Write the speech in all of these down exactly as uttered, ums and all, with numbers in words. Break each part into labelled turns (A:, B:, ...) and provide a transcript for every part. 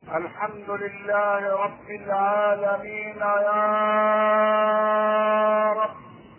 A: الحمد لله رب العالمين يا رب.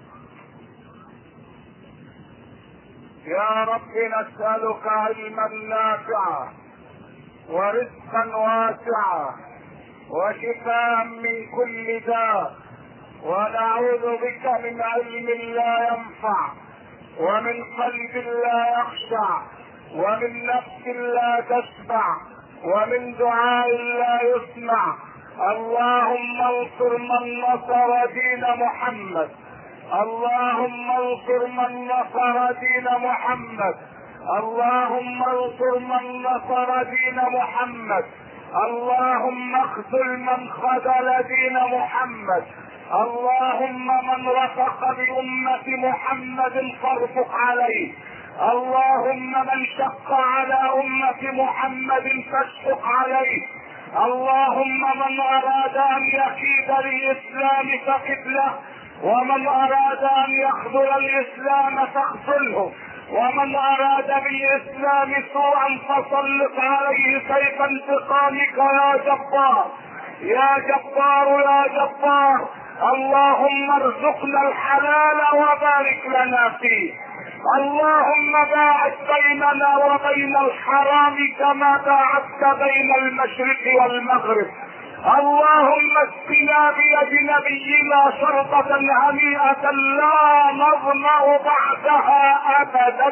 A: يا رب نسألك علما نافعا ورزقا واسعا وشفاء من كل داء، ونعوذ بك من علم لا ينفع ومن قلب لا يخشع ومن نفس لا تشبع ومن دعاء لا يسمع. اللهم انصر من نصر دين محمد، اللهم انصر من نصر دين محمد، اللهم انصر من نصر دين محمد، اللهم اخذل من خذل دين محمد، اللهم من رفق بأمة محمد فارفق عليه، اللهم من شق على أمة محمد فاشفق عليه، اللهم من أراد أن يكيد للإسلام فكد له، ومن أراد أن يخذل الإسلام فاخذله، ومن أراد بالإسلام سوءا فسلط عليه سيف انتقامك يا جبار يا جبار يا جبار. اللهم ارزقنا الحلال وبارك لنا فيه، اللهم باعد بيننا وبين الحرام كما باعدت بين المشرق والمغرب. اللهم اسقنا بيد نبينا شربة هنيئة لا نظمأ بعدها ابدا.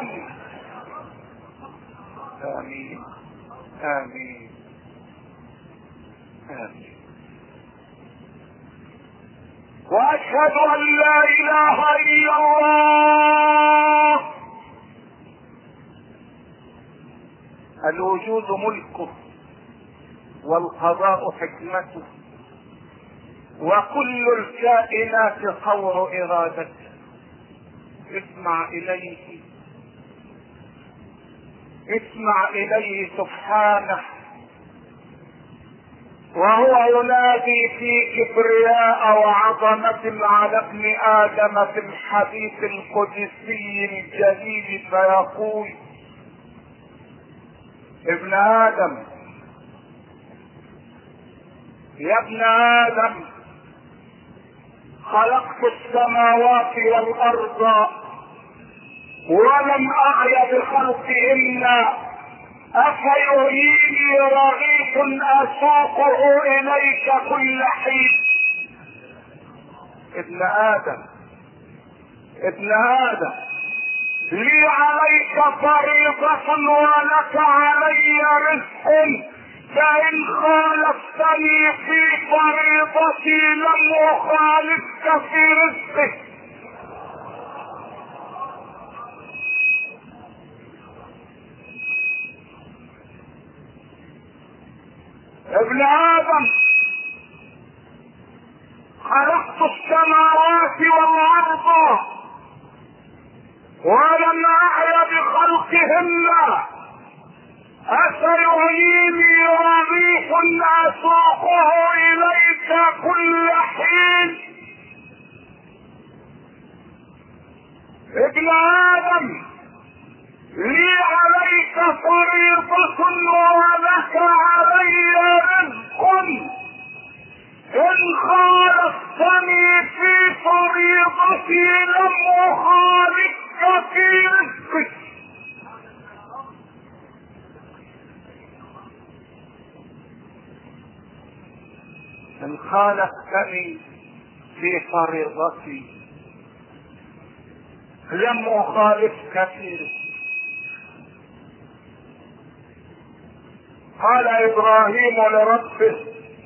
A: امين امين امين. واشهد ان لا اله الا الله. الوجود ملكه والقضاء حكمته، وكل الكائنات طور ارادته. اسمع اليه اسمع اليه سبحانه وهو ينادي في كبرياء وعظمة على ابن آدم في الحديث القدسي الجليل فيقول: ابن آدم، يا ابن آدم، خلقت السماوات والأرض ولم أعي بخلقهن، أفيهيني رغيف أسوقه إليك كل حين. ابن آدم ابن آدم لي عليك فريضة ولك علي رزق، فإن خالفتني في فريضتي لم أخالفك في رزقك. ابن آدم، خلقت السماوات والأرض ولم أعي بخلقهن، أفيهيني رغيف أسوقه إليك كل حين. ابن آدم، لي عليك فريضة ولك علي رزق، إن خالفتني في فريضتي لم أخالفك في رزقك. إن خالفتني في فريضتي لم أخالفك في رزقك. قال إبراهيم لربه: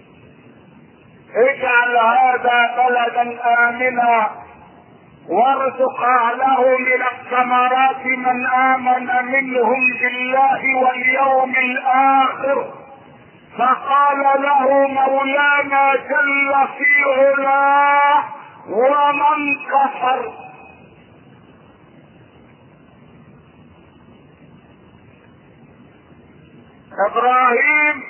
A: اجعل هذا بلدا آمنا وارزق أهله من الثمرات من آمن منهم بالله واليوم الآخر. فقال له مولانا جل في علاه: ومن كفر. إبراهيم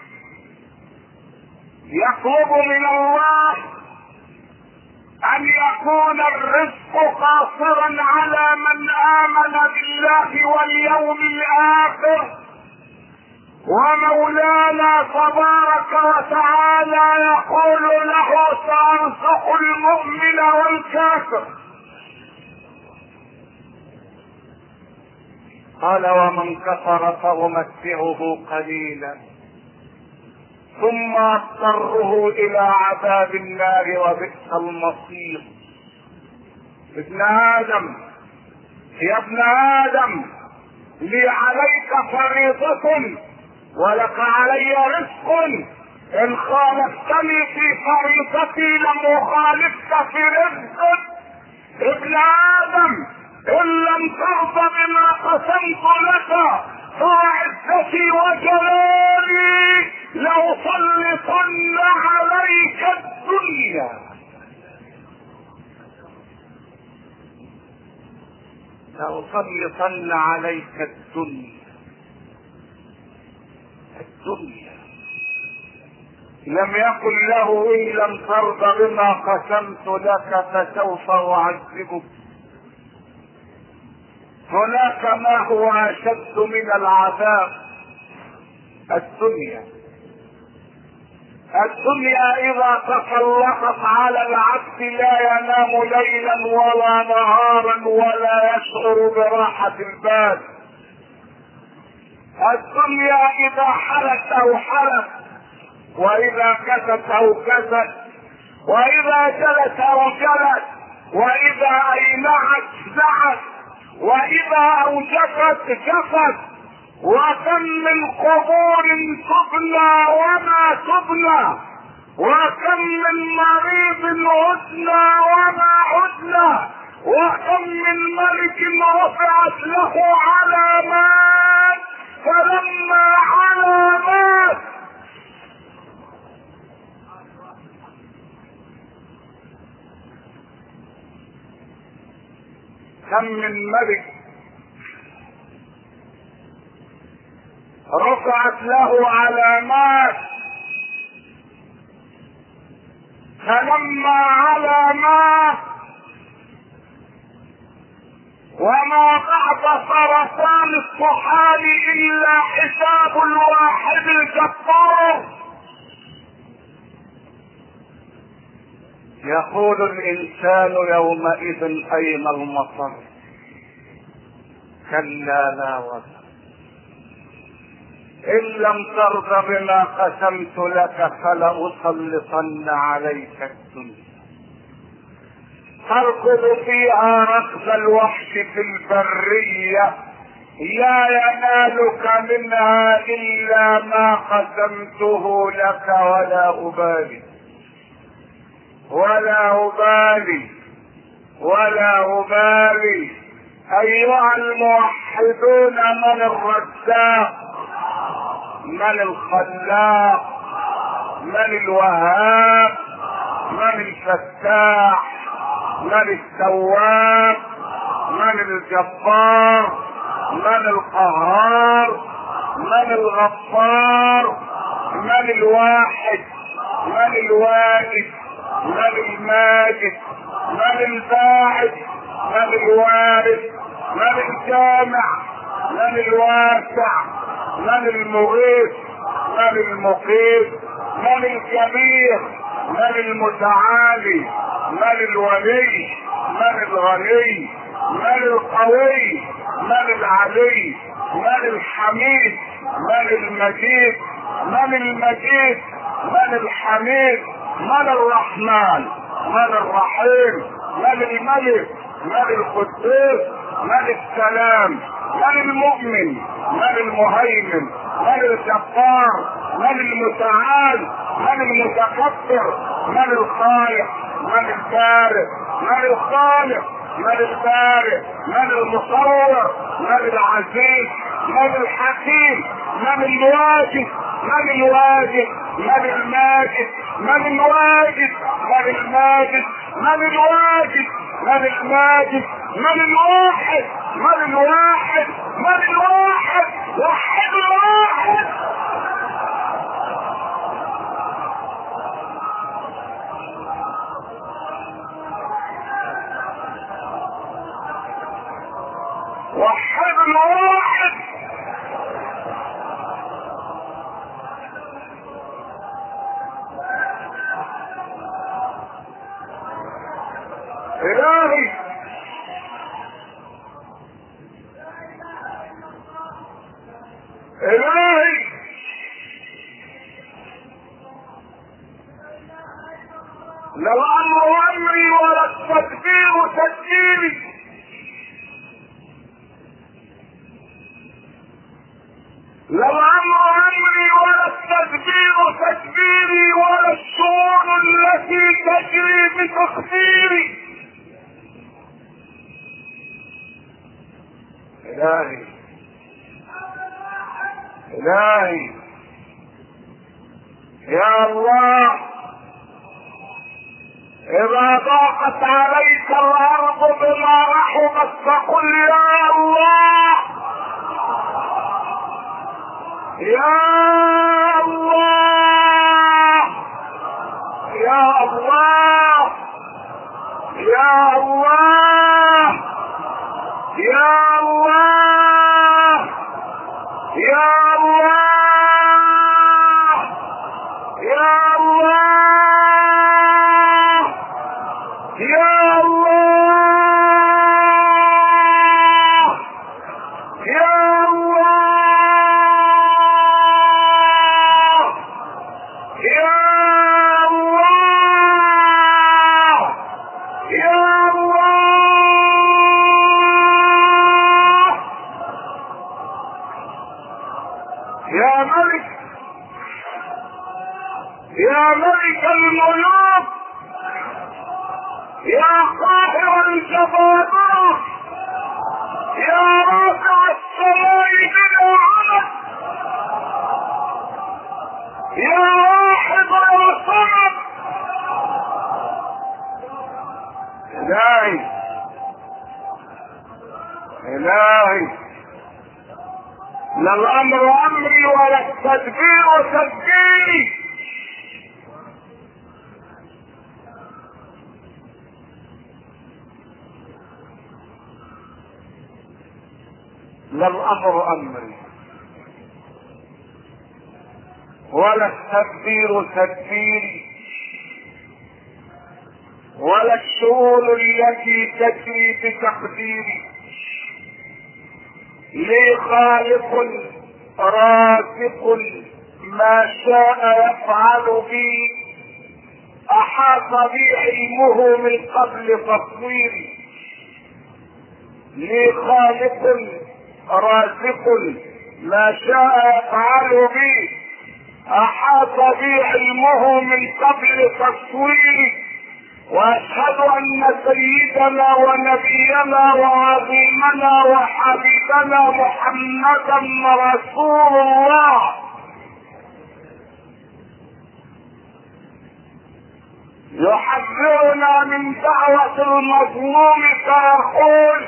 A: يطلب من الله أن يكون الرزق قاصرا على من آمن بالله واليوم الآخر، ومولانا تبارك وتعالى يقول له سأرزق المؤمن والكافر. قال ومن كفر فأمتعه قليلا ثم اضطره الى عذاب النار وبئس المصير. ابن ادم يا ابن ادم لي عليك فريضة ولك علي رزق، ان خالفتني في فريضتي لم اخالفك في رزقك. ابن ادم ان لم ترضى بما قسمت لك فعزتي وجلالي لأسلطن عليك الدنيا. لأسلطن عليك الدنيا. الدنيا لم يقل له ان لم ترضى بما قسمت لك فسوف اعذبك. هناك ما هو اشد من العذاب. الدنيا الدنيا اذا تسلطت على العبد لا ينام ليلا ولا نهارا ولا يشعر براحة البال. الدنيا اذا حلت او حلت، واذا كست او كست، واذا جلت او جلت، واذا اينعت زعت، واذا اوجفت جفت. وكم من قبور تبنى وما تبنى، وكم من مريض عدنا وما عدنا، وكم من ملك رفعت له علامات فلما علامات كم من ملك رفعت له علامات فلما علامات وما بعد سرطان الطحال الا حساب الواحد الجبار. يقول الانسان يومئذ اين المطر؟ كلا لا وزر. ان لم ترض بما قسمت لك فلأسلطن عليك الدنيا. تركض فيها ركض الوحش في البرية، لا ينالك منها الا ما قسمته لك ولا ابالي ولا ابالي ولا ابالي. ايها الموحدون، من الرزاق؟ من الخلاق؟ من الوهاب؟ من الفتاح؟ من التواب؟ من الجبار؟ من القهار؟ من الغفار؟ من الواحد؟ من الواجد؟ من الماجد؟ من الباعث؟ من الوارث؟ من الجامع؟ من الواسع؟ من المغيث؟ من المقيت؟ من الكبير؟ من المتعالي؟ من الولي؟ من الغني؟ من القوي؟ من العلي؟ من الحميد؟ من المجيد؟ من المجيد؟ من الحميد؟ من الرحمن؟ من الرحيم؟ من الملك؟ من القدوس؟ من السلام؟ من المؤمن؟ من المهيمن؟ من الجبار؟ من المتعال؟ من المتكبر؟ من الخالق؟ من البارئ؟ من الخالق؟ من البارئ؟ من المصور؟ من العزيز؟ من الحكيم؟ من الواجد؟ من الواجد؟ من الماجد؟ من الواجد؟ من الماجد؟ من الواجد؟ من الماجد؟ من الواحد؟ من الواحد؟ من الواحد؟ وحد الواحد. وحد الواحد. الهي الهي لا الامر امري ولا التدبير تدبيري، لا الامر امري ولا التدبير تدبيري ولا الشؤون التي تجري بتقديري. الهي الهي يا الله، اذا ضاقت عليك الارض بما رحبت فقل يا الله يا الله يا الله يا الله يا الله يا الله يا الله يا الله يا الله يا الله يا الله يا ملك يا ملك الملوك يا قاهر الجبابرة يا رافع السماء بالعمد يا واحد الصمد. الهي الهي لا الامر امري ولا التدبير تدبيري. لا الامر امري ولا التدبير تدبيري ولا الشؤون التي تجري بتقديري. لي خالق رازق ما شاء يفعل بي، احاط بي علمه من قبل تصويري. لي خالق رازق ما شاء يفعل بي، احاط بي علمه من قبل تصويري. واشهد ان سيدنا ونبينا وعظيمنا وحبيبنا محمدا رسول الله يحذرنا من دعوة المظلوم فيقول: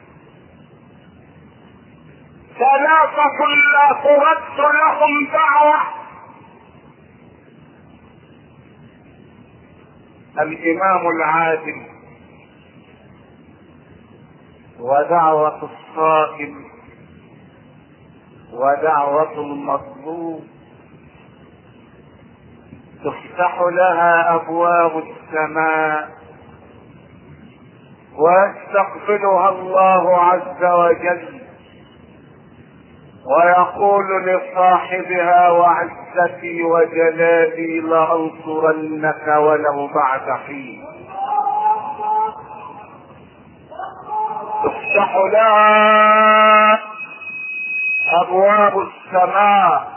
A: ثلاثة لا ترد لهم دعوة: الإمام العادل، ودعوة الصائم، ودعوة المظلوم تفتح لها أبواب السماء ويستقبلها الله عز وجل ويقول لصاحبها: وعزتي وجلالي لأنصرنك ولو بعد حين. تفتح لها أبواب السماء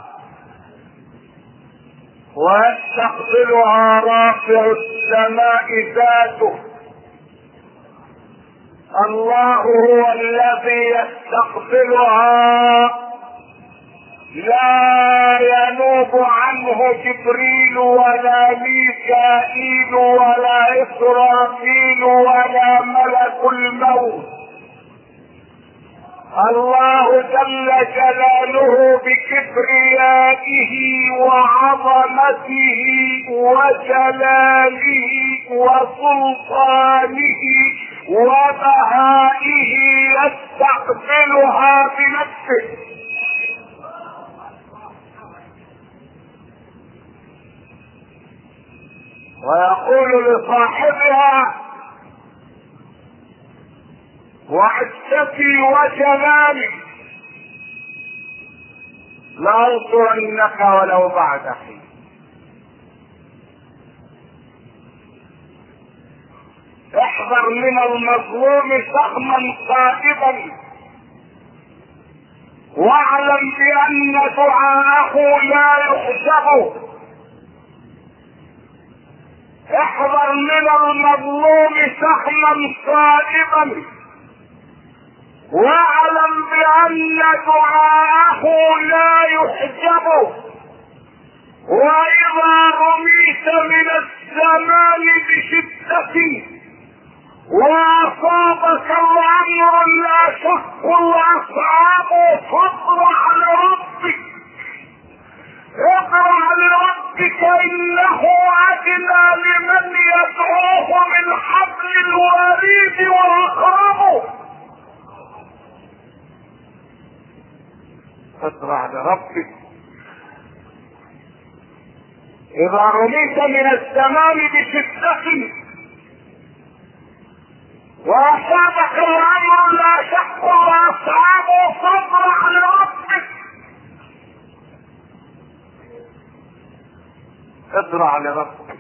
A: ويستقبلها رافع السماء ذاته. الله هو الذي يستقبلها، لا ينوب عنه جبريل ولا ميكائيل ولا إسرافيل ولا ملك الموت. الله جل جلاله بكبريائه وعظمته وجلاله وسلطانه وبهائه يستقبلها بنفسه. ويقول لصاحبها: وعزتي وجلالي لأنصرنك ولو بعد حين. احذر من المظلوم سهما صائبا، واعلم بأن دعاءه لا يحسب. احذر من المظلوم سهما صائبا، واعلم بأن دعاءه لا يحسب. وإذا رميت من الزمان بشدة وأصابك الأمر الأشق الأصعب فاطرح لربك، اطرح لربك إنه أدنى لمن يدعوه من حبل الوريد وأقرب. اطرح لربك. إذا رميت من الزمان بشدة وأصابك الأمر لا شك وأصحابه فاطرح لربك. اطرح لربك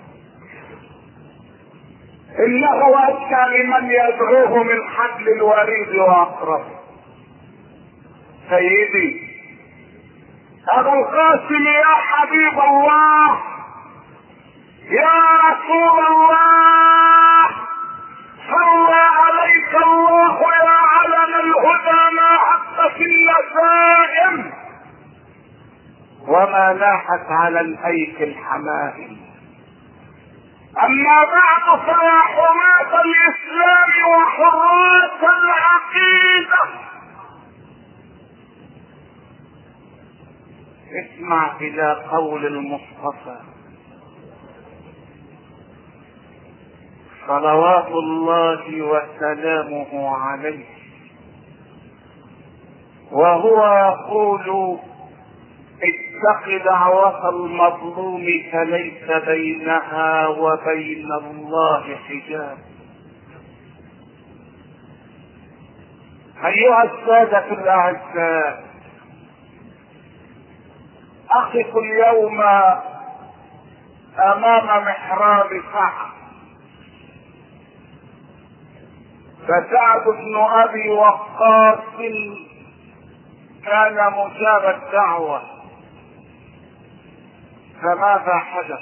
A: إنه أدنى لمن يدعوه من حبل الوريد وأقرب. سيدي أبو القاسم يا حبيب الله، يا رسول الله، صلى عليك الله يا علم الهدى، ما حق في النسائم وما لاحت على الايك الحمائم. اما بعد فيا حماة الاسلام وحراس العقيدة، اسمع الى قول المصطفى صلوات الله وسلامه عليه، وهو يقول اتق دعوة المظلوم فليس بينها وبين الله حجاب. ايها السادة الاعزاء، اقف اليوم امام محراب سعد، فسعد بن ابي وقاص كان مجاب الدعوة، فماذا حدث؟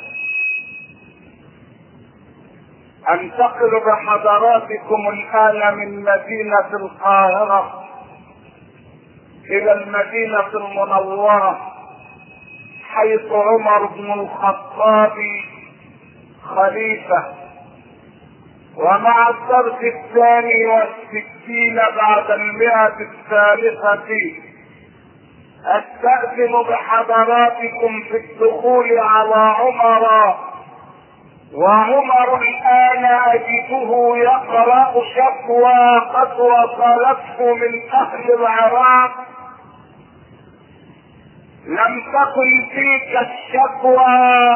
A: انتقل بحضراتكم الان من مدينة القاهرة الى المدينة المنورة، حيث عمر بن الخطاب خليفة، ومع الدرس الثاني والستين بعد المئة الثالثة استأذن بحضراتكم في الدخول على عمر. وعمر الآن أجده يقرأ شكوى قد وصلته من أهل العراق، لم تكن تلك الشكوى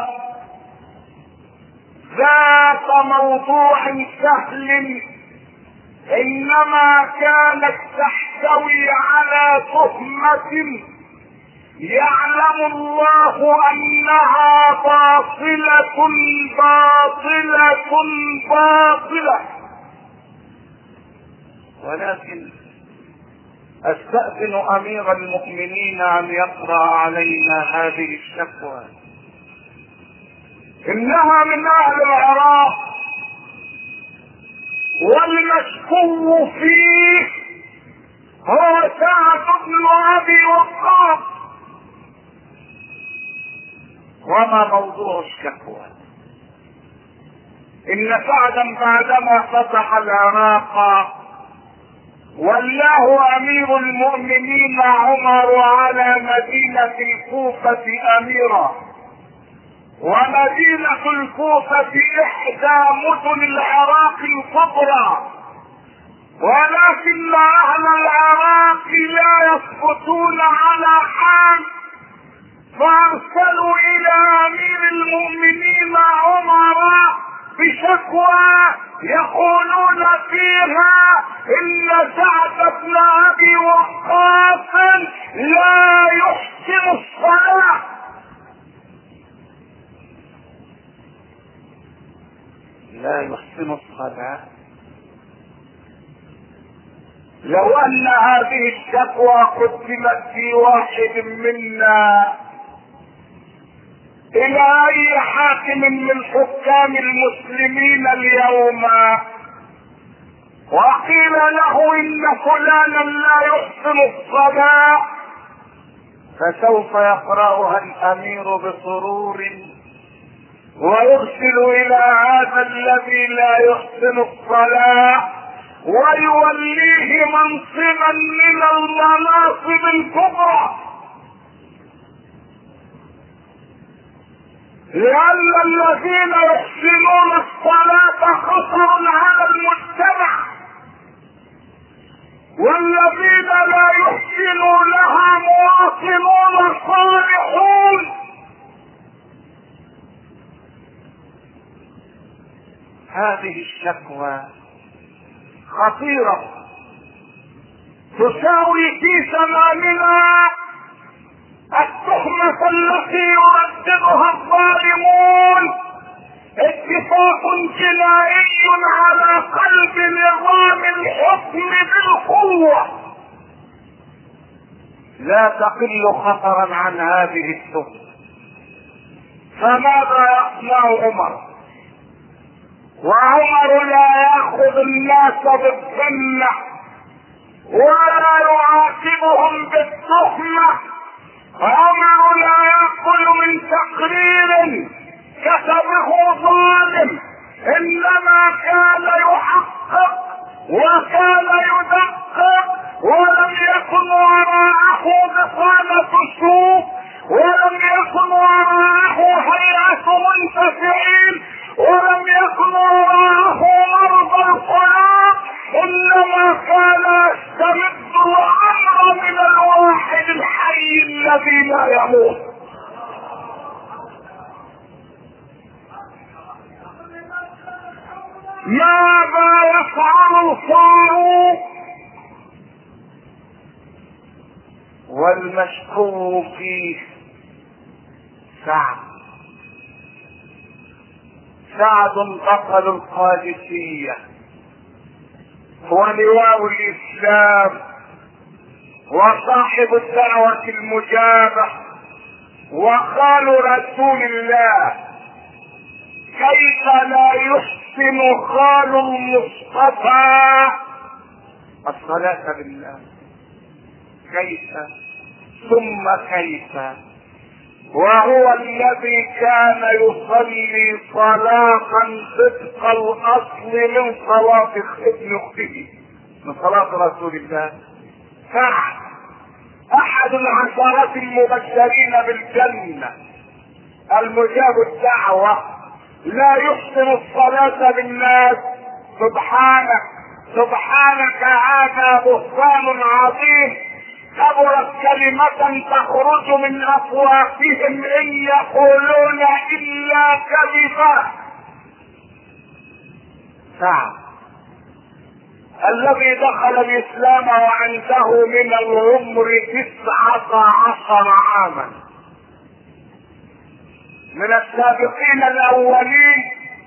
A: ذات موضوع سهل، انما كانت تحتوي على تهمة يعلم الله انها باطلة باطلة باطلة. ولكن استأذن امير المؤمنين ان يقرأ علينا هذه الشكوى. انها من اهل العراق، والمشكو فيه هو سعد بن ابي وقاص. وما موضوع الشكوى؟ ان سعدا بعدما فتح العراق ولاه امير المؤمنين عمر على مدينة الكوفة اميرا، ومدينة الكوفة احدى مدن العراق الكبرى، ولكن اهل العراق لا يثبتون على حال، فارسلوا الى امير المؤمنين عمر بشكوى يقولون فيها ان سعد بن ابي وقاص لا يحسن الصلاة. لا يحسن الصلاة. لو ان هذه الشكوى قدمت في واحد منا الى اي حاكم من حكام المسلمين اليوم وقيل له ان فلانا لا يحسن الصلاة، فسوف يقرأها الامير بسرور ويرسل الى هذا الذي لا يحسن الصلاة ويوليه منصبا من المناصب الكبرى، لأن الذين يحسنون الصلاة خطر على المجتمع، والذين لا يحسنونها مواطنون صالحون. هذه الشكوى خطيرة تساوي في زماننا التهمة التي يرددها الظالمون اتفاق جنائي على قلب نظام الحكم بالقوة، لا تقل خطرا عن هذه التهمة. فماذا يصنع عمر؟ وعمر لا يأخذ الناس بالسنة ولا يعاتبهم بالتهمة. عمر لا يأكل من تقرير كتبه ظالم، انما كان يحقق وكان يدقق، ولم يكن وراءه بطانة سوء، ولم يكن وراءه هيئة منتفعين، ولم يكن وراءه مرضى القلوب، انما كان يستمد الامر من الواحد الحي الذي لا يموت. ماذا يفعل الفاروق والمشكور فيه؟ سعد. سعد بطل القادسية ولواء الاسلام وصاحب الدعوة المجابة وخال رسول الله، كيف لا يحسن خال المصطفى الصلاة بالله؟ كيف ثم كيف وهو الذي كان يصلي صلاة صدق الاصل من صلاة ابن اخته، من صلاة رسول الله. سعد احد العشرات المبشرين بالجنة المجاب الدعوة لا يحسن الصلاة بالناس. سبحانك سبحانك هذا بهتان عظيم، كبرت كلمة تخرج من افواههم ان يقولون الا كذبا. سعد الذي دخل الاسلام وعنده من العمر تسعة عشر عاما، من السابقين الاولين،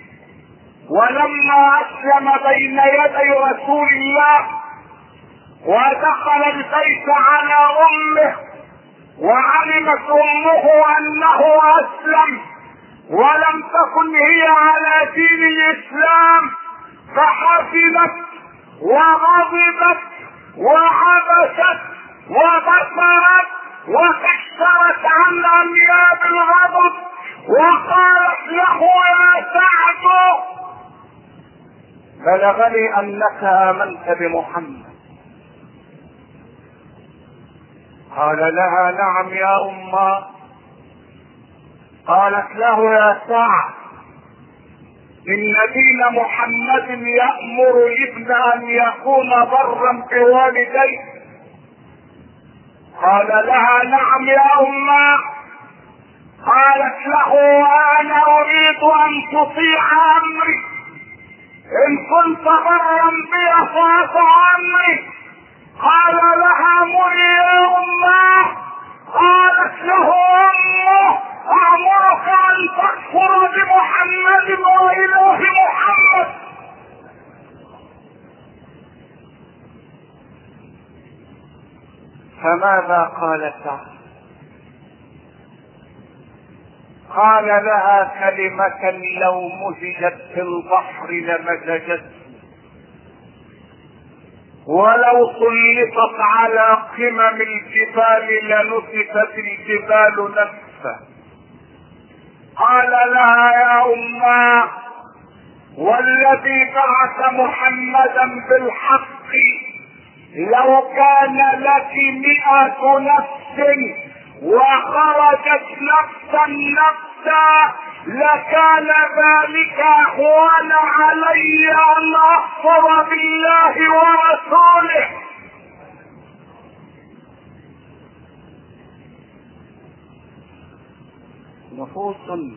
A: ولما اسلم بين يدي رسول الله ودخل البيت على امه وعلمت امه انه اسلم ولم تكن هي على دين الاسلام، فحزنت وغضبت وعبست وبصرت وكشرت عن انياب الغضب وقالت له يا سعد بلغني انك امنت بمحمد. قال لها نعم يا امه. قالت له يا سعد ان دين محمد يأمر الابن ان يكون برا بوالديه. قال لها نعم يا امه. قالت له انا اريد ان تطيع امري، ان كنت برا بي فاعف عني. قال لها مري يا امه. قالت له امه امرك ان تكفر بمحمد واله محمد. فماذا قالت؟ قال لها كلمة لو مزجت في البحر لمزجت، ولو سلطت على قمم الجبال لنسفت الجبال نسفا. قال لها يا أماه والذي بعث محمدا بالحق لو كان لك مئة نفس وخرجت نفسا نفسا لكان ذلك اهون علي ان اكفر بالله ورسوله. نفوس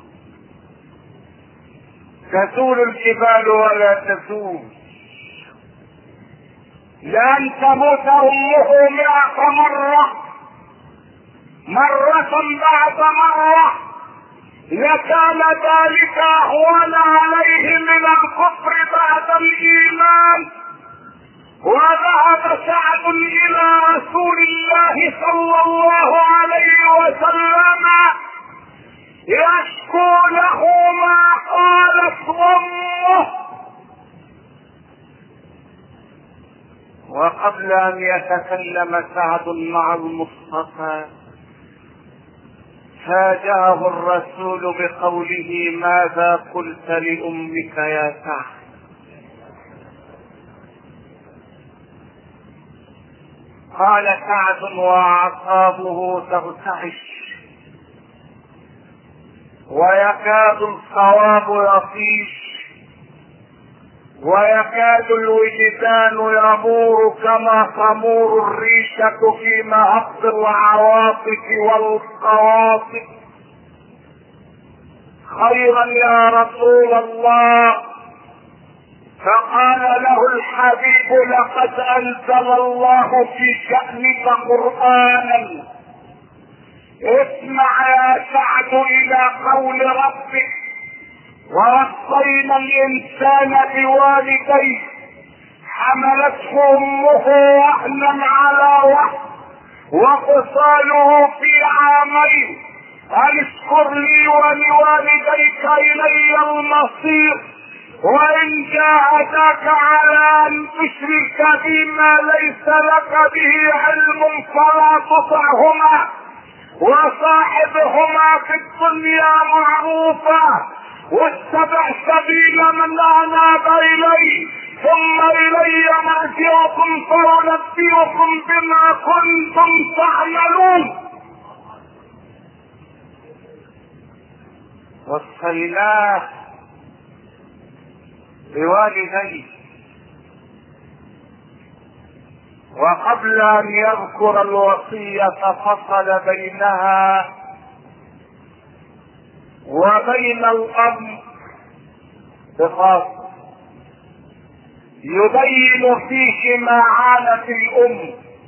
A: تزول الجبال ولا تزول، لان تموت امه مئة مرة مرة بعد مرة لكان ذلك اهون عليه من الكفر بعد الايمان. وذهب سعد الى رسول الله صلى الله عليه وسلم يشكو له ما قالت امه. وقبل ان يتكلم سعد مع المصطفى فاجاه الرسول بقوله ماذا قلت لأمك يا سعد؟ قال سعد وأعصابه ترتعش ويكاد الصواب يطيش ويكاد الوجدان يمور كما تمور الريشة في مهب العواطف والقواطف. خيرا يا رسول الله. فقال له الحبيب لقد انزل الله في شأنك قرآنا. اسمع يا سعد الى قول ربك ووصينا الانسان بوالديه حملته امه وهنا على وهن وفصاله في عامين ان اشكر لي ولوالديك الي المصير وان جاهداك على ان تشرك بما ليس لك به علم فلا تطعهما وصاحبهما في الدنيا معروفا واتبع سبيل من اناب الي ثم الي مرجعكم فانبئكم بما كنتم تعملون. وصيناه بوالديه. وقبل ان يذكر الوصية فصل بينها وبين الاب بخاصة يبين فيه ما عانت الام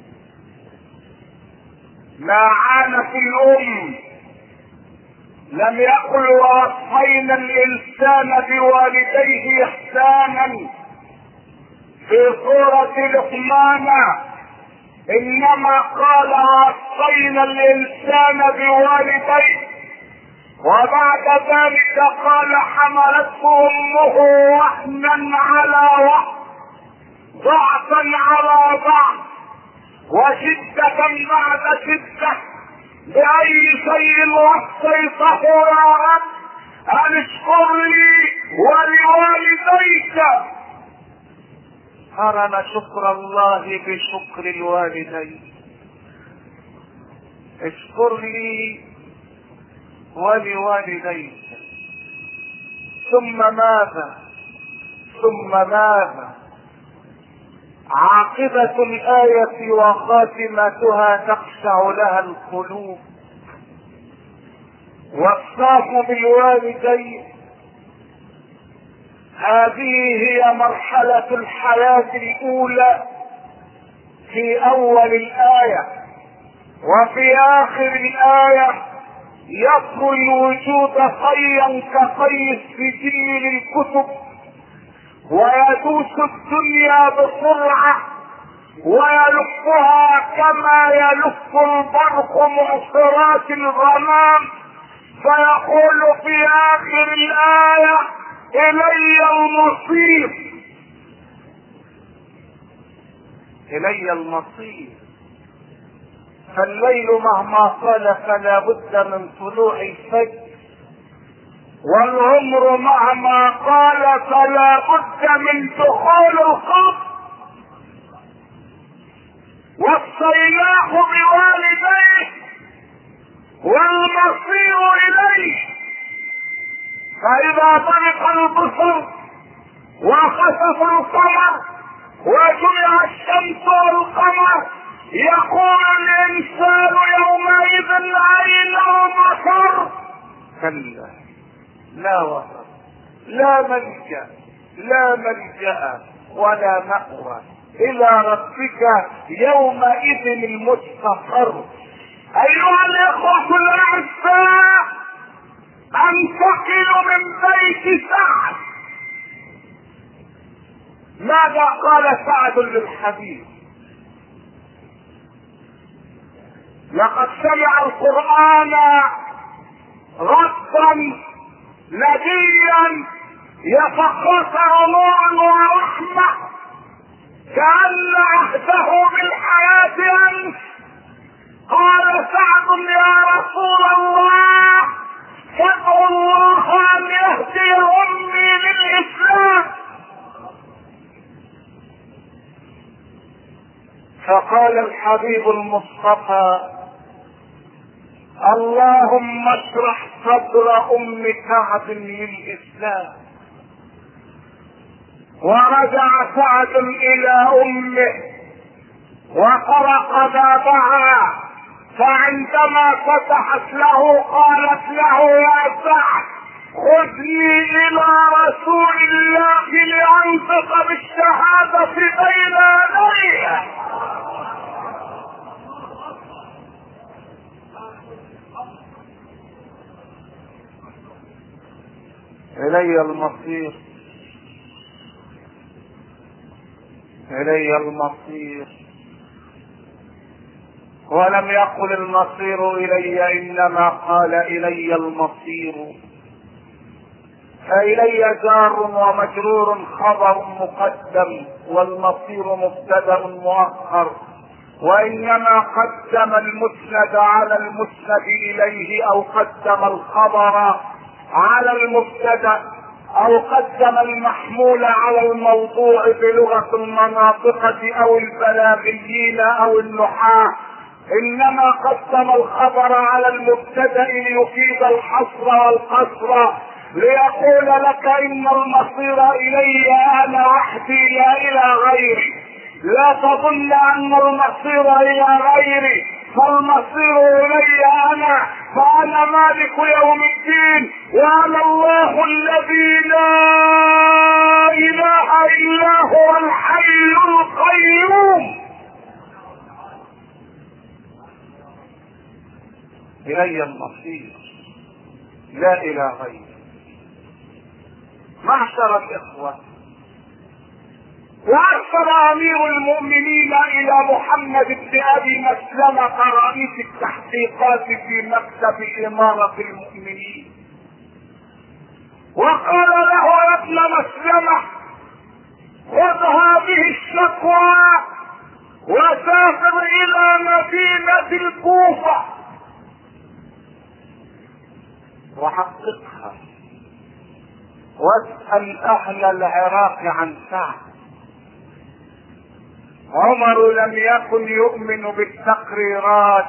A: ما عانت الام. لم يقل ووصينا الانسان بوالديه احسانا في سورة لقمان، انما قال ووصينا الانسان بوالديه وبعد ذلك قال حملته امه وهنا على وهن ضعفا على ضعف وشدة بعد شدة. بأي شيء وصيته يا رب؟ أن اشكر لي ولوالديك. قرن شكر الله بشكر الوالدين. اشكر لي ولوالديك. ثم ماذا ثم ماذا عاقبة الآية وخاتمتها تخشع لها القلوب. وصاه بالوالدين هذه هي مرحلة الحياة الأولى في أول الآية. وفي آخر الآية يطوي الوجود طيا كطي السجل للكتب، ويدوس الدنيا بسرعة ويلفها كما يلف البرق معصرات الغمام، فيقول في آخر الآية: إلي المصير، إلي المصير. فالليل مهما طال فلا بد من طلوع الفجر، والعمر مهما طال فلا بد من دخول القبر. وصيناه بوالديه والمصير إليه. فإذا طرق البصر وخسف القمر وجمع الشمس والقمر يقول الإنسان يومئذ أين المفر؟ كلا لا وفر، لا ملجأ لا ملجأ ولا مأوى، إلى ربك يومئذ المستقر. أيها الإخوة الأعزاء، انتقل من بيت سعد. ماذا قال سعد للحبيب؟ لقد سمع القرآن غضا نبيا يتقاطع نور ورحمة كأن عهده بالحياة أنت. قال سعد: يا رسول الله، فادعو الله أن يهدي أمي للإسلام. فقال الحبيب المصطفى: اللهم اشرح صدر ام سعد للاسلام. ورجع سعد الى امه وطرق بابها، فعندما فتحت له قالت له: يا سعد، خذني الى رسول الله لانطق بالشهادة بين يديه. إلي المصير، إلي المصير. ولم يقل المصير إلي، إنما قال إلي المصير. فإلي جار ومجرور خبر مقدم، والمصير مبتدأ مؤخر، وإنما قدم المسند على المسند إليه، أو قدم الخبر على المبتدأ، او قدم المحمول على الموضوع بلغة المناطقة او البلاغيين او النحاة. انما قدم الخبر على المبتدأ ليفيد الحصر والقصر، ليقول لك ان المصير الي انا وحدي لا الى غيري. لا تظن ان المصير الى غيري، فالمصير الي انا، فانا مالك يوم الدين، وانا الله الذي لا اله الا هو الحي القيوم. الي المصير لا الى غيري. معشر الاخوه، وارسل امير المؤمنين الى محمد بن ابي مسلمة رئيس التحقيقات في مكتب امارة المؤمنين، وقال له: يا ابن مسلمة، خذ هذه الشكوى وسافر الى مدينة الكوفة وحققها، واسأل اهل العراق عن سعد. عمر لم يكن يؤمن بالتقريرات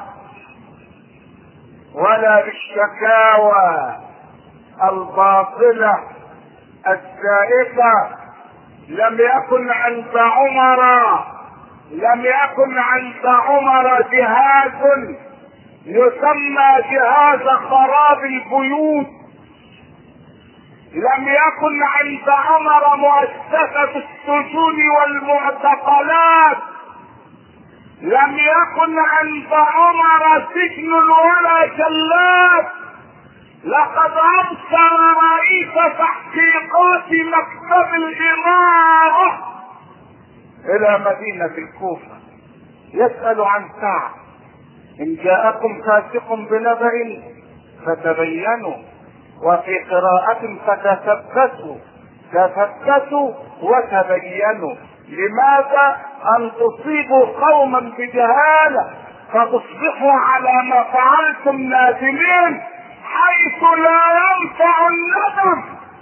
A: ولا بالشكاوى الباطلة الزائفة. لم يكن عند عمر لم يكن عند عمر جهاز يسمى جهاز خراب البيوت، لم يكن عند عمر مؤسسة السجون والمعتقلات، لم يكن عند عمر سجن ولا جلاد. لقد ارسل رئيس تحقيقات مكتب الامارة الى مدينة الكوفة يسأل عن ساعة: ان جاءكم فاسق بنبأ فتبينوا، وفي قراءة فتثبتوا، تثبتوا وتبينوا. لماذا؟ ان تصيبوا قوما بجهالة فتصبحوا على ما فعلتم نادمين، حيث لا ينفع الندم.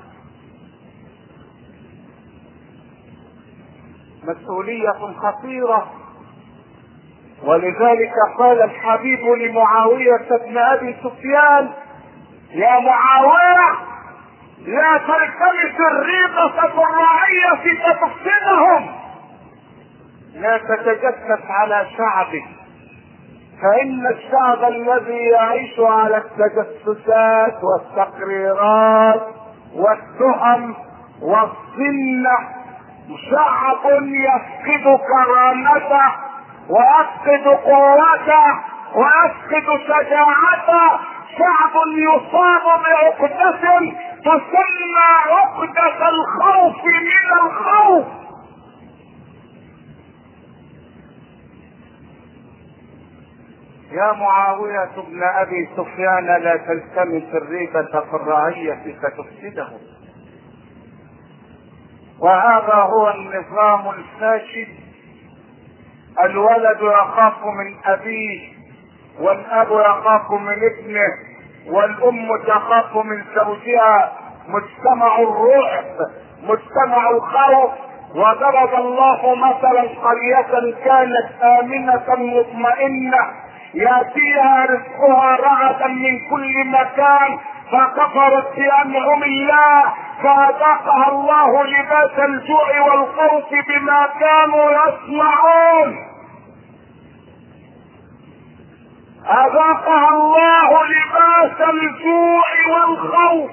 A: مسؤولية خطيرة. ولذلك قال الحبيب لمعاوية بن ابي سفيان: يا معاوية، لا تلتمس الريبة في الرعية فتفسدهم، لا تتجسس على شعبك، فإن الشعب الذي يعيش على التجسسات والتقريرات والتهم والظنة شعب يفقد كرامته ويفقد قوته ويفقد شجاعته، شعب يصاب بعقدة تسمى عقدة الخوف من الخوف. يا معاوية بن ابي سفيان، لا تلتمس الريبة في الرعية فتفسده. وهذا هو النظام الفاشل. الولد يخاف من ابيه، والاب يخاف من ابنه، والام تخاف من زوجها. مجتمع الرعب، مجتمع الخوف. وضرب الله مثلا قرية كانت آمنة مطمئنة يأتيها رزقها رغدا من كل مكان فكفرت بأنعم الله فأذاقها الله لباس الجوع والخوف بما كانوا يصنعون. أذاقها الله لباس الجوع والخوف.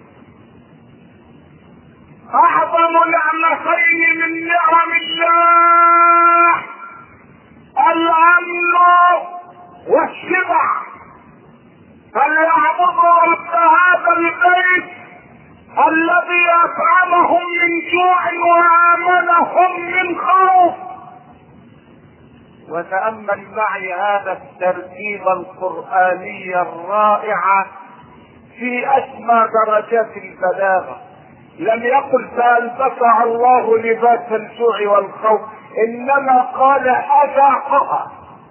A: أعظم نعمتين من نعم الله الأمن والشبع. فليعبدوا رب هذا البيت الذي أطعمهم من جوع وآمنهم من خوف. وتأمل معي هذا الترتيب القرآني الرائع في أسمى درجات البلاغة. لم يقل فألبسها الله لباس الجوع والخوف، إنما قال أذاقها.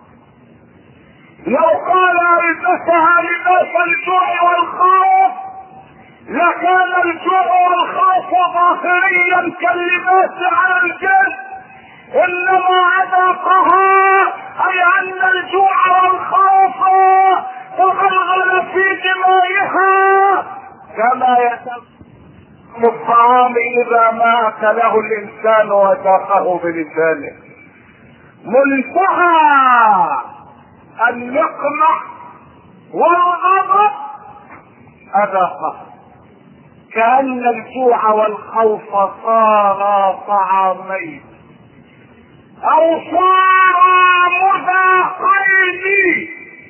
A: لو قال ألبسها لباس الجوع والخوف لكان الجوع والخوف ظاهريا كاللباس على الجسم، إنما أذاقها أي أن الجوع والخوف تغلغل في دمائها كما يتم الطعام إذا ما أكله الإنسان وذاقه بلسانه. منتهى النقمة والغضب أذاقه، كأن الجوع والخوف صارا طعامين أو صارا مذاقين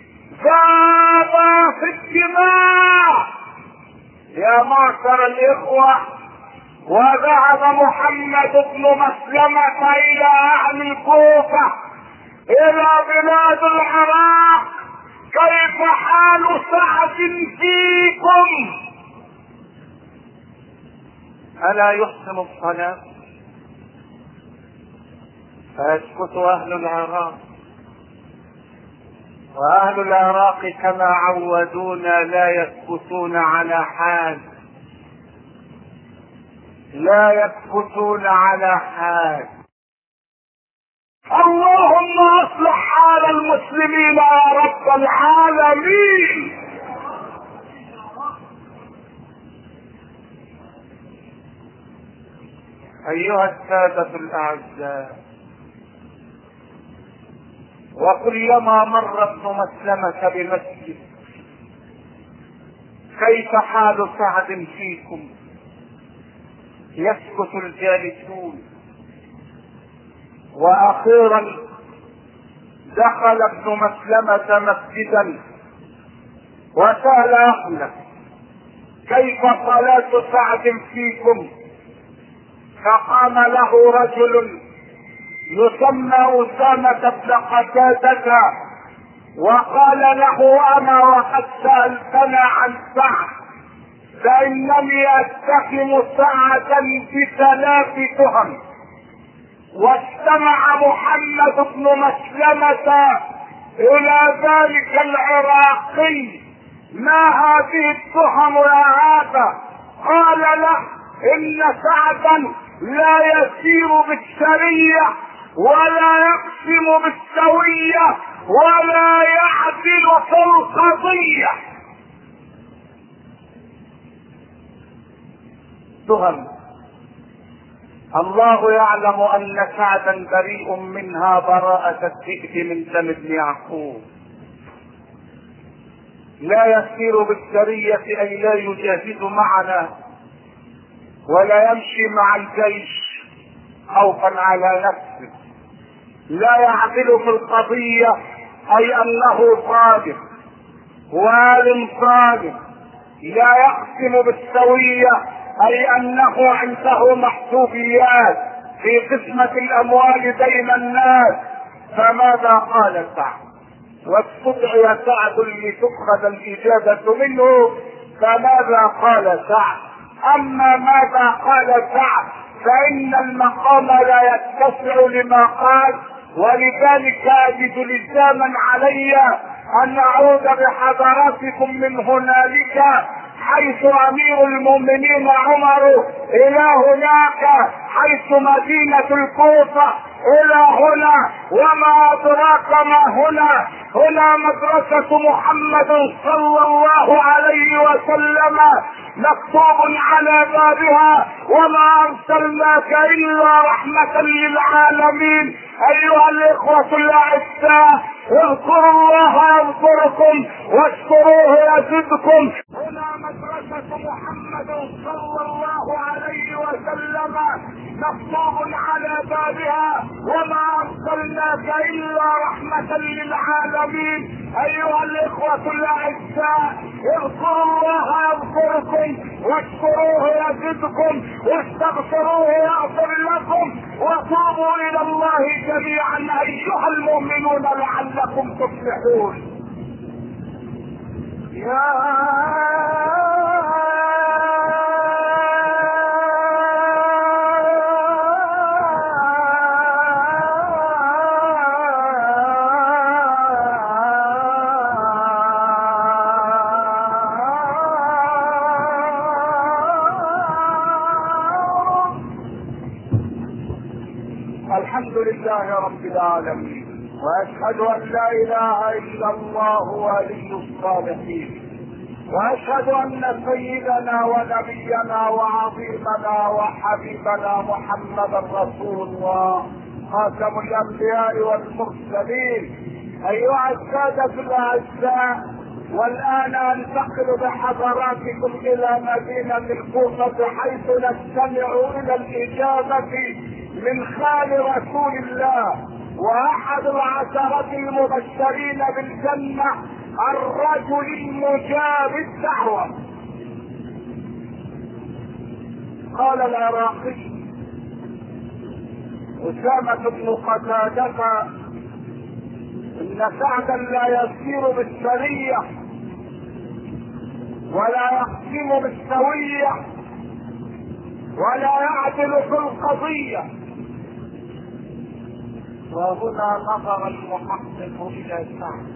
A: ذابا في الدماء. يا معشر الإخوة، وذهب محمد بن مسلمة إلى أهل الكوفة إلى بلاد العراق: كيف حال سعد فيكم؟ ألا يحسن الصلاة؟ فيسكت أهل العراق، وأهل العراق كما عودونا لا يسكتون على حال، لا يسكتون على حال. اللهم اصلح حال المسلمين يا رب العالمين. ايها السادة الاعزاء، وكلما مر ابن مسلمة بمسجد: كيف حال سعد فيكم؟ يسكت الجالسون. واخيرا دخل ابن مسلمة مسجدا وسأل اهله كيف صلاة سعد فيكم؟ فقام له رجل يسمى أسامة بن قتادة وقال له انا وقد سألتنا عن سعد فانني اتهم سعدا بثلاث تهم. واستمع محمد بن مسلمة الى ذلك العراقي ما هذه التهم يا هذا؟ قال له ان سعدا لا يسير بالسرية ولا يقسم بالسوية ولا يعدل في القضية. تهم الله يعلم ان سعدا بريء منها براءة الذئب من دم ابن يعقوب. لا يسير بالسرية اي لا يجاهد معنا ولا يمشي مع الجيش خوفا على نفسه. لا يعدل في القضية اي انه صادق وال صادق. لا يقسم بالسوية اي انه عنده محسوبيات في قسمة الاموال بين الناس. فماذا قال سعد؟ واستدعي سعد لتؤخذ الاجابة منه. فماذا قال سعد؟ اما ماذا قال سعد فان المقام لا يتسع لما قال، ولذلك اجد لزاما علي ان اعود بحضراتكم من هنالك حيث امير المؤمنين عمر الى هناك حيث مدينة الكوفة الى هنا. وما ادراك ما هنا؟ هنا مدرسة محمد صلى الله عليه وسلم مكتوب على بابها وما ارسلناك الا رحمة للعالمين. ايها الاخوة الاعزاء اذكروا الله يذكركم واشكروه يزدكم. هنا مدرسة محمد صلى الله عليه وسلم مكتوب على بابها وما ارسلناك الا رحمة للعالمين. ايها الاخوة الاعزاء اذكروا الله يذكركم واشكروه يزدكم واستغفروه يغفر لكم وتوبوا الى الله جميعا ايها المؤمنون لعلكم تفلحون. يا الحمد لله رب العالمين واشهد ان لا اله الا الله ولي الصالحين واشهد ان سيدنا ونبينا وعظيمنا وحبيبنا محمدا رسول الله خاتم الانبياء والمرسلين. ايها السادة الاعزاء والان انتقل بحضراتكم الى مدينة الكوفة حيث نستمع الى الاجابة من خال رسول الله واحد العشرة المبشرين بالجنة الرجل المجاب الدعوة. قال العراقي أسامة بن قتادة ان سعدا لا يسير بالسرية ولا يقسم بالسوية ولا يعدل في القضية. وهنا نظر المحقق الى سعد.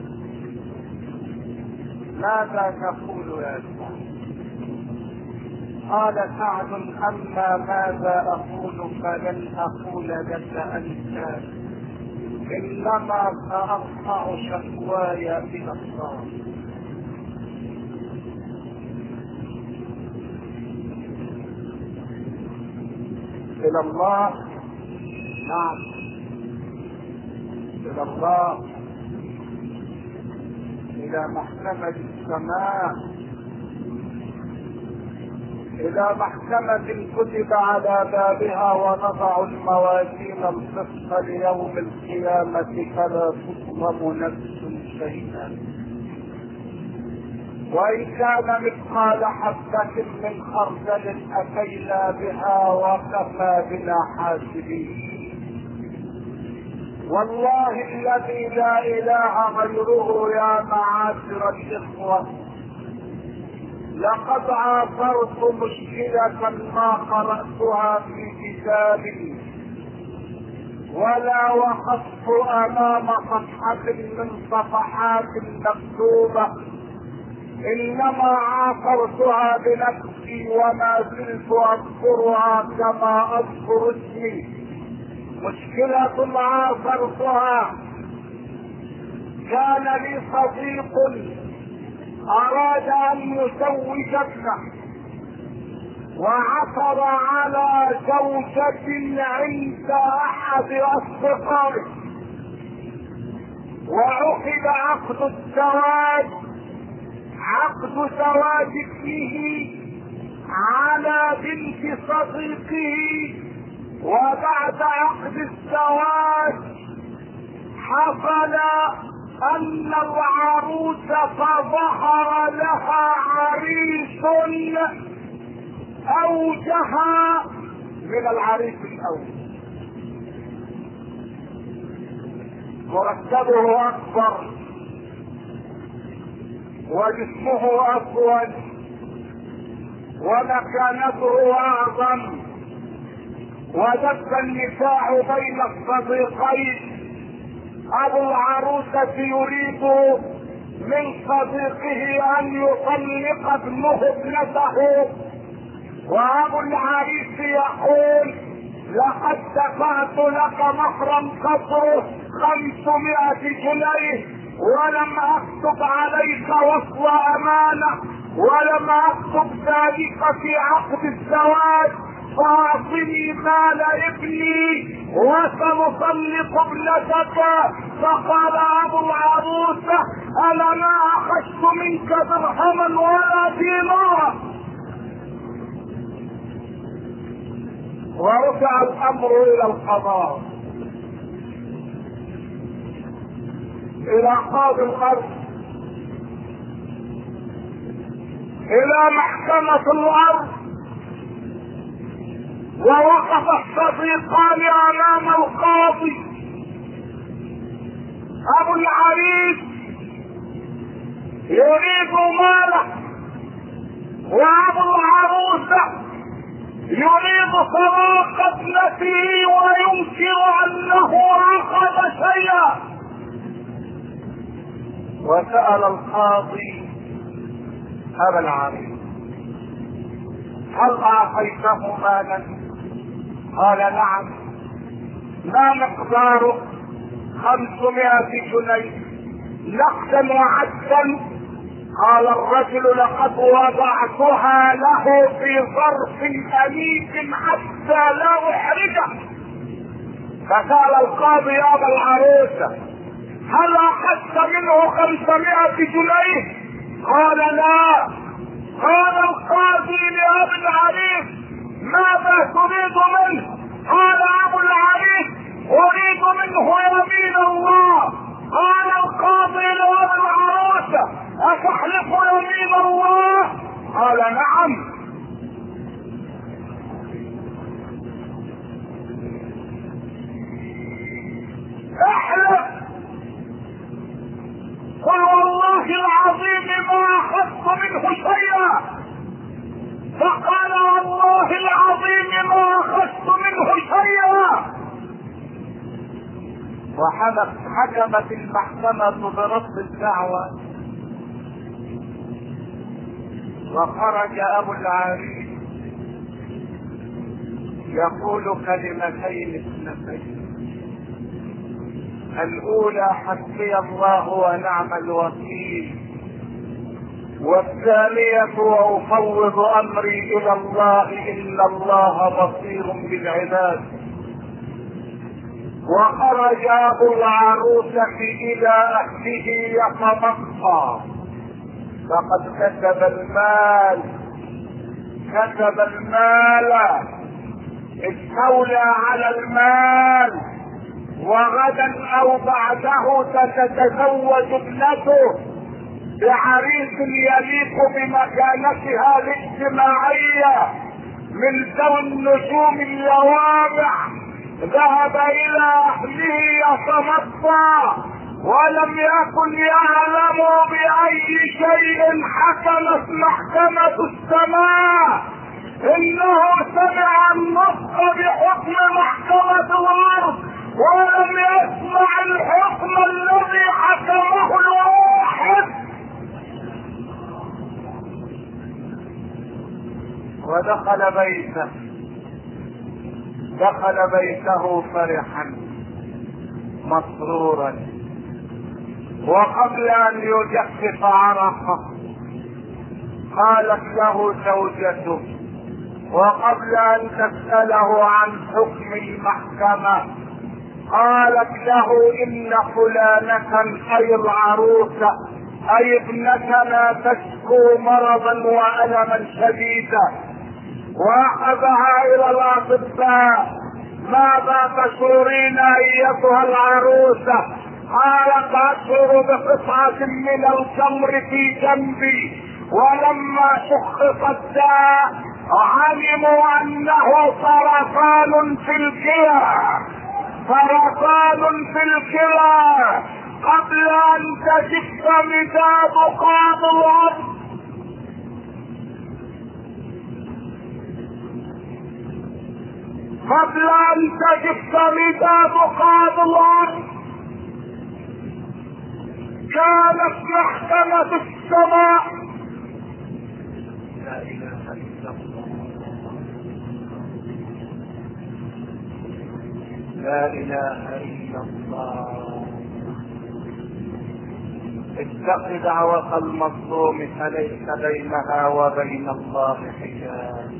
A: ماذا تقول يا سعد؟ قال سعد اما ماذا اقول فلن اقول لك انت انما سارفع شكواي الى الله. الى الله؟ نعم الى الله، الى محكمة السماء الى محكمة كتب على بابها ونضع الموازين القسط ليوم القيامة فلا تظلم نفس شيئا، وان كان مثقال حبة من خردل اتينا بها وكفى بنا حاسبين. والله الذي لا اله غيره يا معاشر الاخوة، لقد عاصرت مشكلة ما قرأتها في كتابي ولا وقفت امام صفحة من صفحات مكتوبة، انما عاصرتها بنفسي وما زلت اذكرها كما اذكر اسمي. مشكلة عاصرتها، كان لي صديق اراد ان يزوج ابنه وعثر على زوجة عند احد اصدقائه، وعقد عقد الزواج عقد زواج ابنه على بنت صديقه. وبعد عقد الزواج حصل ان العروسة ظهر لها عريس اوجها من العريس الاول، مرتبه اكبر وجسمه اسود ومكانته اعظم، ودب النزاع بين الصديقين. ابو العروسة يريد من صديقه ان يطلق ابنه ابنته، وابو العريس يقول لقد دفعت لك مهرا قدره خمسمائة جنيه ولم اكتب عليك وصل امانة ولم اكتب ذلك في عقد الزواج، فاعطني مال ابني وسنطلق ابنتك. فقال ابو العروسة انا ما اخذت منك درهما ولا دينارا. ورفع الامر الى القضاء، الى قاضي الارض، الى محكمة الارض. ووقف الصديقان امام القاضي. ابو العريس يريد ماله، وابو العروسة يريد طلاق ابنته وينكر انه اخذ شيئا. وسأل القاضي ابا العريس هل اعطيته مالا؟ قال نعم. ما مقداره؟ خمسمائة جنيه نقدا وعدا. قال الرجل لقد وضعتها له في ظرف أنيق حتى لا احرجه. فسأل القاضي يا ابا العروسة هل اخذت منه خمسمائة جنيه؟ قال لا. قال القاضي لابي العريس ماذا تريد منه؟ قال ابو العريس اريد منه يمين الله. قال القاضي لابي العروسة اتحلف يمين الله؟ قال نعم. احلف. قل والله العظيم ما اخذت منه شيئا. فقال والله العظيم ما اخذت منه شيئا. وحكمت المحكمة برفض الدعوة، وخرج ابو العريس يقول كلمتين اثنتين. الاولى حسبي الله ونعم الوكيل، والثانية وافوض امري الى الله ان الله بصير بالعباد. وخرج ابو العروسة الى اهله يتمطى، فقد كتب المال كسب المال، استولى على المال، وغدا او بعده ستتزوج ابنته بعريس يليق بمكانتها الاجتماعية من ذوي النجوم اللوامع. ذهب الى اهله يتمطى ولم يكن يعلم باي شيء حكمت محكمة السماء. انه سمع النطق بحكم محكمة الارض ولم يسمع الحكم الذي حكمه الواحد. ودخل بيته دخل بيته فرحا مسرورا، وقبل ان يجفف عرقه قالت له زوجته، وقبل ان تسأله عن حكم المحكمة قالت له ان فلانة اي العروسة اي ابنتنا تشكو مرضا والما شديدا، واخذها الى الاطباء. ماذا تشعرين ايتها العروسة؟ قالت اشعر بقطعة من التمر في جنبي، ولما شخص الداء علموا انه سرطان في الكلى سرطان في الكلى قبل ان تجف مداد قاض الارض. قبل ان تجف مداد قاض الارض كانت محكمة السماء. لا اله الا الله، لا اله الا الله. اتق دعوة المظلوم فليس بينها وبين الله حجاب.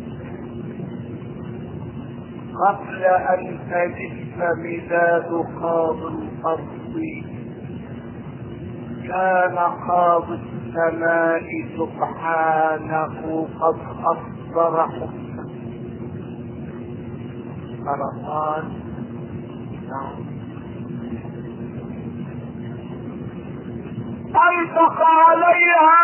A: قبل ان تجف مداد قاض الارض كان قاضي السماء سبحانه قد اصدر حكمه. سرطان انفق عليها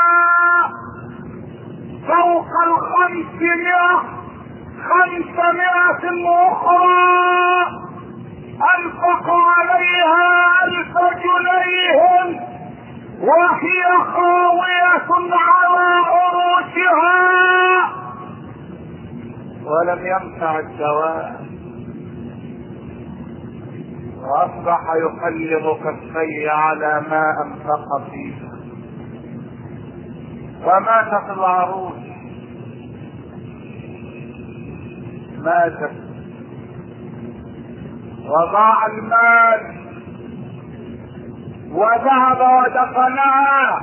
A: فوق الخمسمائة خمسمائة اخرى، انفق عليها الف جنيه وهي خاوية على عروشها، ولم ينفع الدواء، واصبح يقلب كفيه على ما انفق فيها. وماتت العروس، ماتت وضاع المال وذهب ودفنها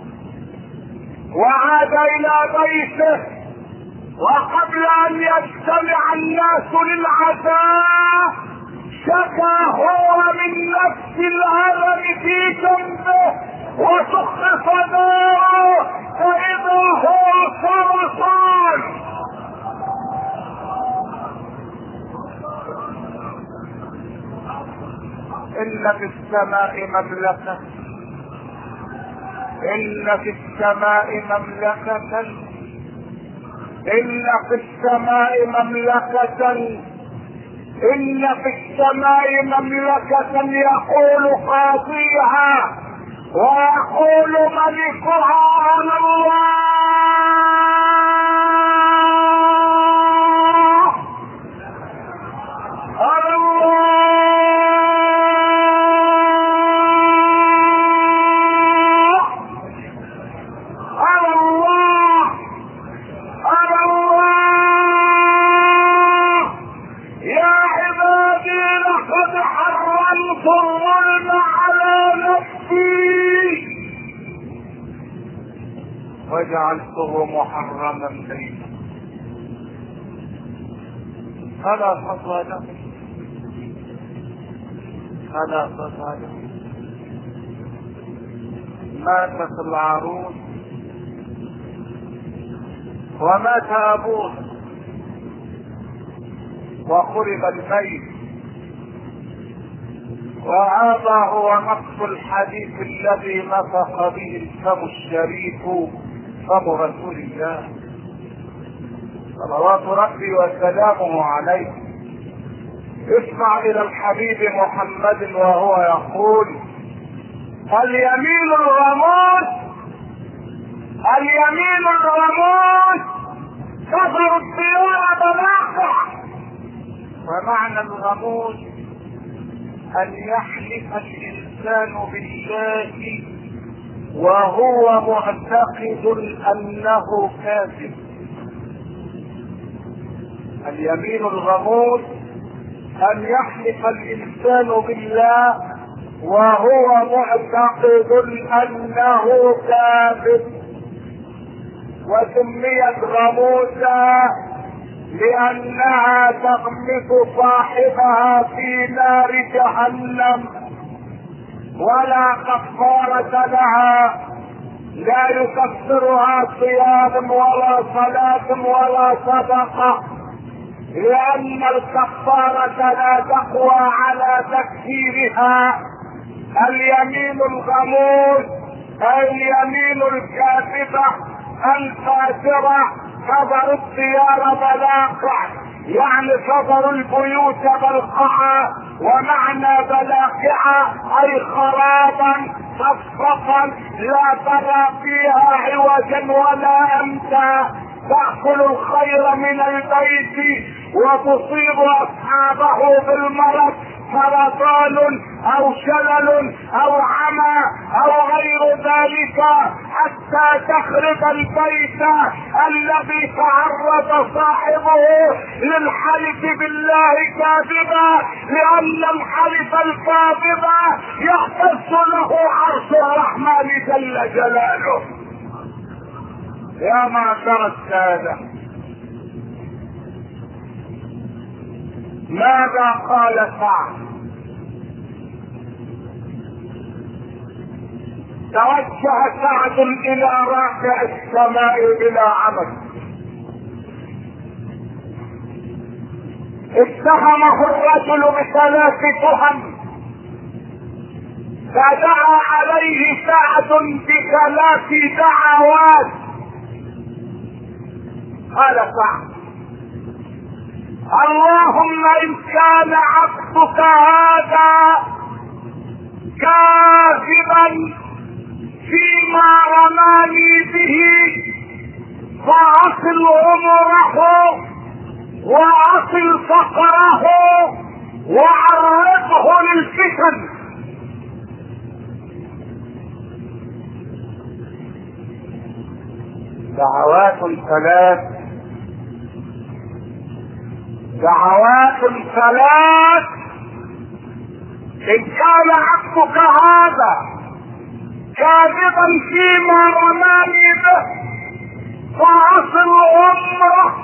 A: وعاد الى بيته، وقبل ان يجتمع الناس للعزاء شكى هو من نفس الالم في جنبه وشخص ناره فاذا هو سرطان. ان في السماء مملكة ان في السماء مملكة ان في السماء مملكة ان في السماء مملكة يقول قاضيها ويقول ملكها على الله على الله الظلم على نفسي وجعلته محرما بينكم فلا تصادق فلا تصادق. ماتت العروس ومات ابوه وخرب البيت، وهذا هو نص الحديث الذي نطق به الفم الشريف فم رسول الله صلوات ربي وسلامه عليه. اسمع الى الحبيب محمد وهو يقول: اليمين الغموس، اليمين الغموس كفر الديار بلاقع. ومعنى الغموس ان يحلف الانسان بالله وهو معتقد انه كاذب. اليمين الغموس ان يحلف الانسان بالله وهو معتقد انه كاذب. وسميت غموسا لانها تغمس صاحبها في نار جهنم ولا كفارة لها، لا يكفرها صيام ولا صلاة ولا صدقة، لان الكفارة لا تقوى على تكفيرها. اليمين الغموس اليمين الكاذبة الفاجرة صدر الديار بلاقع، يعني صدر البيوت بلقعا، ومعنى بلاقعا اي خرابا صفصفا لا ترى فيها عوجا ولا امتا، تأكل الخير من البيت وتصيب اصحابه بالمرض، سرطان او شلل او عمى او غير ذلك، حتى تخرب البيت الذي تعرض صاحبه للحلف بالله كاذبا، لان الحلف الكاذب يختص له عرش الرحمن جل جلاله. يا معشر السادة، ماذا قال سعد؟ توجه سعد الى راكع السماء بلا عمل، اتهمه الرجل بثلاث تهم، فدعا عليه سعد بثلاث دعوات. قال سعد: اللهم ان كان عبدك هذا كاذبا فيما رماني به فاصل عمره واصل فقره وعرضه للفتن. دعوات ثلاث دعوات ثلاث ان كان عبدك هذا كاذبا فيما رماني به فاصل عمره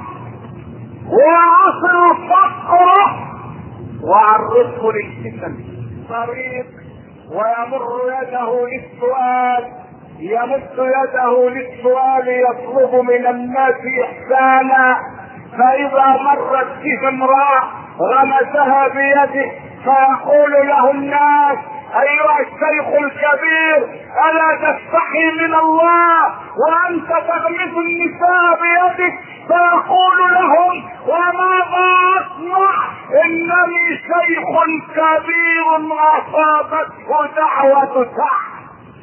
A: واصل فقره وعرضه للفتن. طريق ويمر يده للسؤال، يمد يده للسؤال يطلب من الناس احسانا، فاذا مرت به امراه غمسها بيده فيقول له الناس: ايها الشيخ الكبير الا تستحي من الله وانت تغمس النساء بيدك؟ فيقول لهم: وماذا اصنع؟ انني شيخ كبير اصابته دعوة سعد.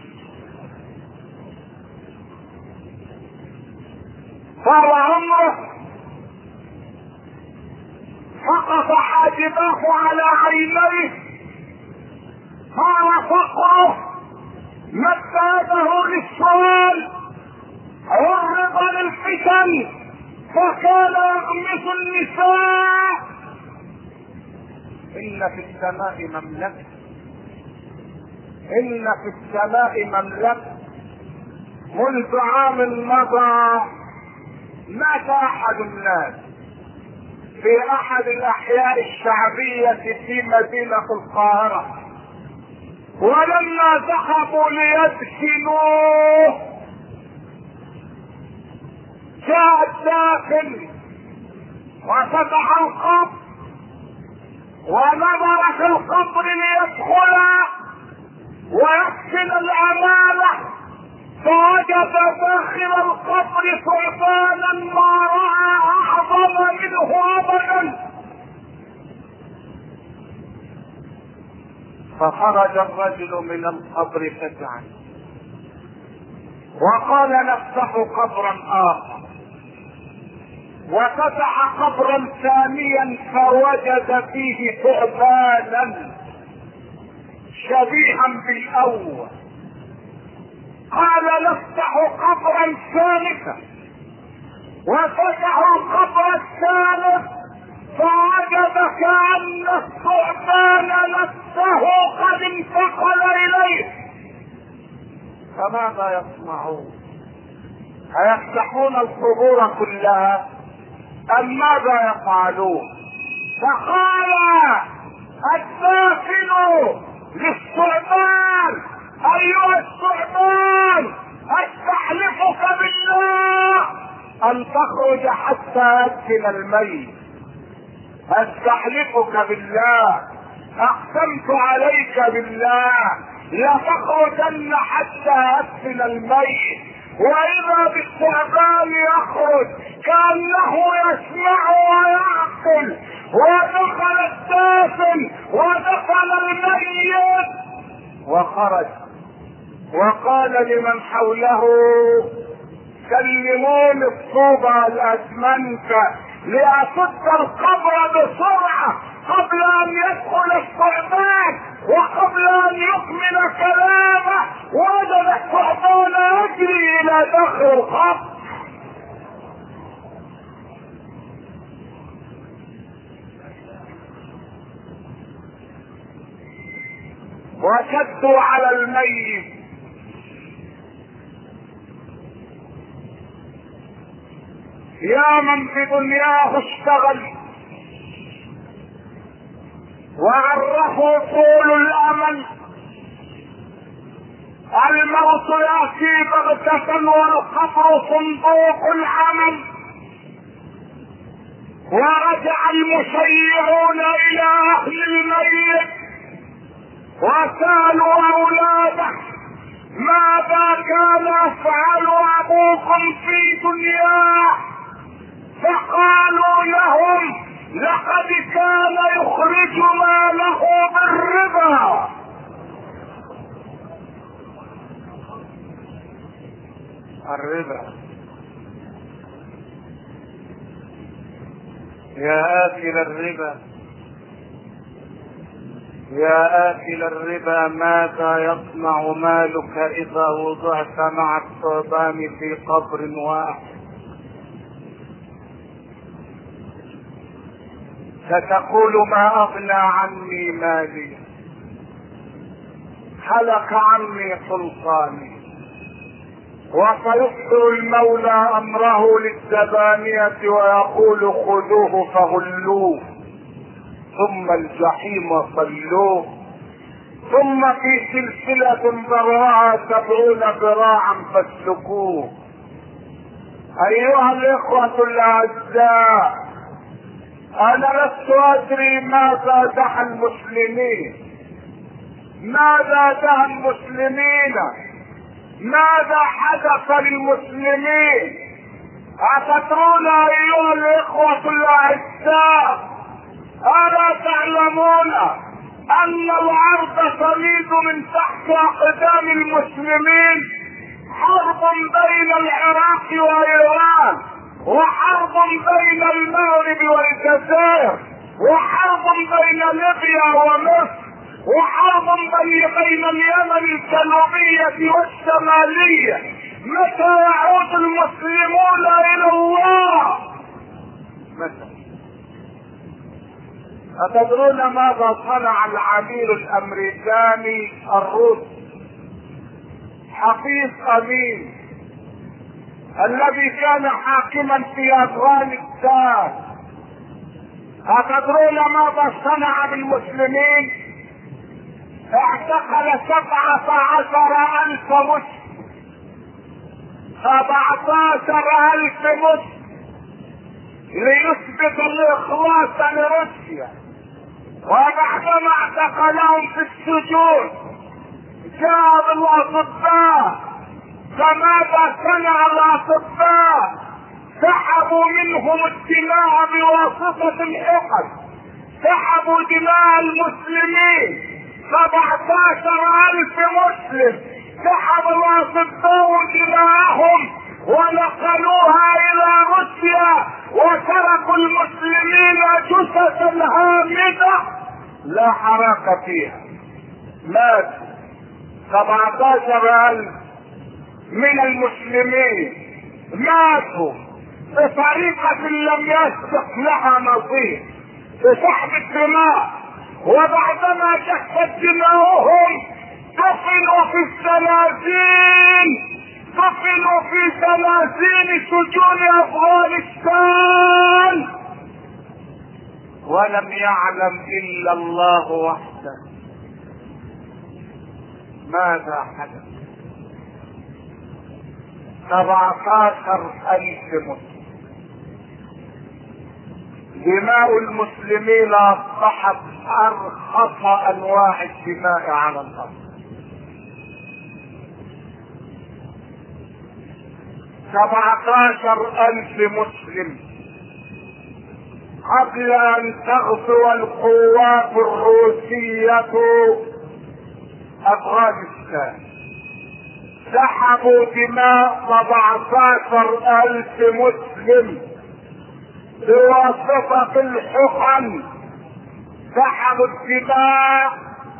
A: صار عمره سقط حاجباه على عينيه، صار فقره، مد يده للسؤال، عرض للفتن، فكان يغمس النساء. ان في السماء مملكة، ان في السماء مملكة. منذ عام مضى مات احد الناس في احد الاحياء الشعبية في مدينة القاهرة، ولما ذهبوا ليدفنوه جاء الداخل وفتح القبر ونظر في القبر ليدخل ويحسن الامانه، فوجد داخل القبر ثعبانا ما راى اعظم منه ابدا. فخرج الرجل من القبر فزعا وقال نفتح قبرا اخر، وفتح قبرا ثانيا فوجد فيه ثعبانا شبيها بالاول. قال نفتح قبرا ثالثا وفتحوا القبر الثالث فوجد كأن الثعبان نفسه قد انتقل اليه. فماذا يصنعون؟ أيفتحون القبور كلها أم ماذا يفعلون؟ فقال الداخل للثعبان ايها الثعبان استحلفك بالله ان تخرج حتى يدفن الميت، استحلفك بالله، اقسمت عليك بالله لتخرجن حتى يدفن الميت. واذا بالثعبان يخرج كانه يسمع ويعقل، ودخل الدافن ودخل الميت وخرج وقال لمن حوله سلموني الطوبى الاسمنت لأسد القبر بسرعة قبل ان يدخل الثعبان وقبل ان يكمل كلامه. وجد الثعبان يجري الى داخل القبر. وشدوا على الميت يا من في دنياه اشتغل وعرفوا طول الامل، الموت ياتي بغتة والقبر صندوق العمل. ورجع المشيعون الى اهل الميت وسالوا اولاده ماذا كان يفعل ابوكم في دنياه؟ فقالوا لهم لقد كان يخرج ماله بالربا. الربا يا آكل الربا، يا آكل الربا ماذا يصنع مالك إذا وضعت مع الثعبان في قبر واحد؟ ستقول ما أغنى عني مالي، هلك عني سلطاني. وسيصدر المولى أمره للزبانية ويقول خذوه فغلوه ثم الجحيم صلوه ثم في سلسلة ذرعها سبعون ذراعا فاسلكوه. أيها الإخوة الأعزاء، أنا لست أدري ماذا دعا المسلمين، ماذا دعا المسلمين، ماذا حدث للمسلمين. أتدرون أيها الإخوة الأعزاء، ألا تعلمون أن الأرض تميد من تحت أقدام المسلمين؟ حرب بين العراق وإيران، وحرب بين المغرب والجزائر، وحرب بين ليبيا ومصر، وحرب بين اليمن الجنوبية والشمالية. متى يعود المسلمون إلى الله؟ متى؟ أتدرون ماذا صنع العميل الأمريكاني الروسي حفيظ أمين الذي كان حاكما في أفغانستان؟ أتدرون ماذا صنع بالمسلمين؟ اعتقل سبعة عشر ألف مسلم، سبعتاشر الف مسلم ليثبت الاخلاص لروسيا. وبعدما اعتقلهم في السجون جاء الاطباء، فماذا صنع الاطباء؟ سحبوا منهم الدماء بواسطة الحقن، سحبوا دماء المسلمين. سبعتاشر الف مسلم سحب الاطباء دماءهم ونقلوها الى روسيا، وتركوا المسلمين جثثا هامدة لا حراك فيها. مات سبعتاشر الف من المسلمين، ماتوا بطريقة لم يسبق لها نظير بسحب الدماء. وبعدما جفت دماؤهم دفنوا في السلاسل، دفنوا في سلاسل سجون افغانستان، ولم يعلم الا الله وحده ماذا حدث. سبعتاشر الف مسلم، دماء المسلمين اصبحت ارخص انواع الدماء على الارض. سبعتاشر الف مسلم قبل ان تغزو القوات الروسية افغانستان سحبوا دماء سبعتاشر الف مسلم بواسطة الحقن، سحبوا الدماء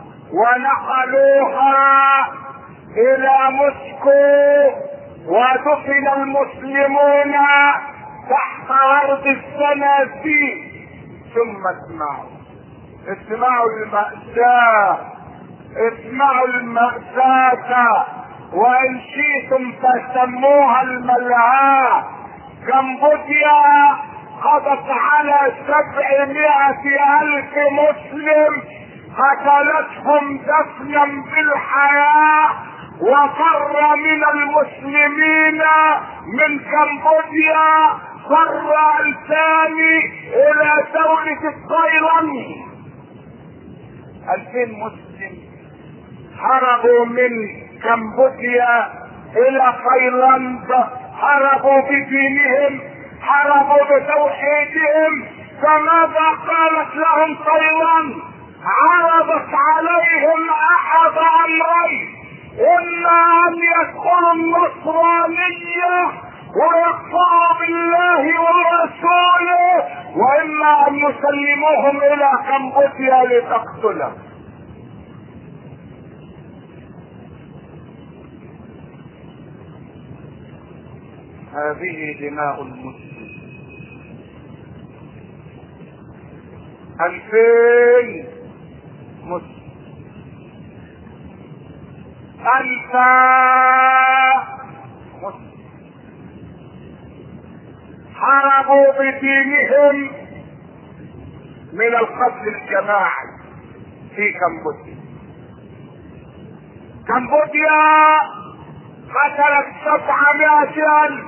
A: ونقلوها الى موسكو، ودفن المسلمون تحت ارض السناسير. ثم اسمعوا اسمعوا المأساة، اسمعوا المأساة، وان شئتم فسموها الملعاة. كمبوديا قضت على سبعمائة الف مسلم، قتلتهم دفنا بالحياة، وفر من المسلمين من كمبوديا فر الثاني الى دولة تايلاند. الفين مسلم هربوا من كمبوديا الى تايلاند، هربوا بدينهم، هربوا بتوحيدهم. فماذا قالت لهم تايلاند؟ عرضت عليهم احد امرين: اما ان يدخلوا النصرانية ويكفروا بالله ورسوله، واما ان يسلموهم الى كمبوديا لتقتلهم. هذه دماء المسلم. الفين مسلم، ألفا مسلم هربوا بدينهم من القتل الجماعي في كمبوديا. كمبوديا قتلت سبعمائة ألف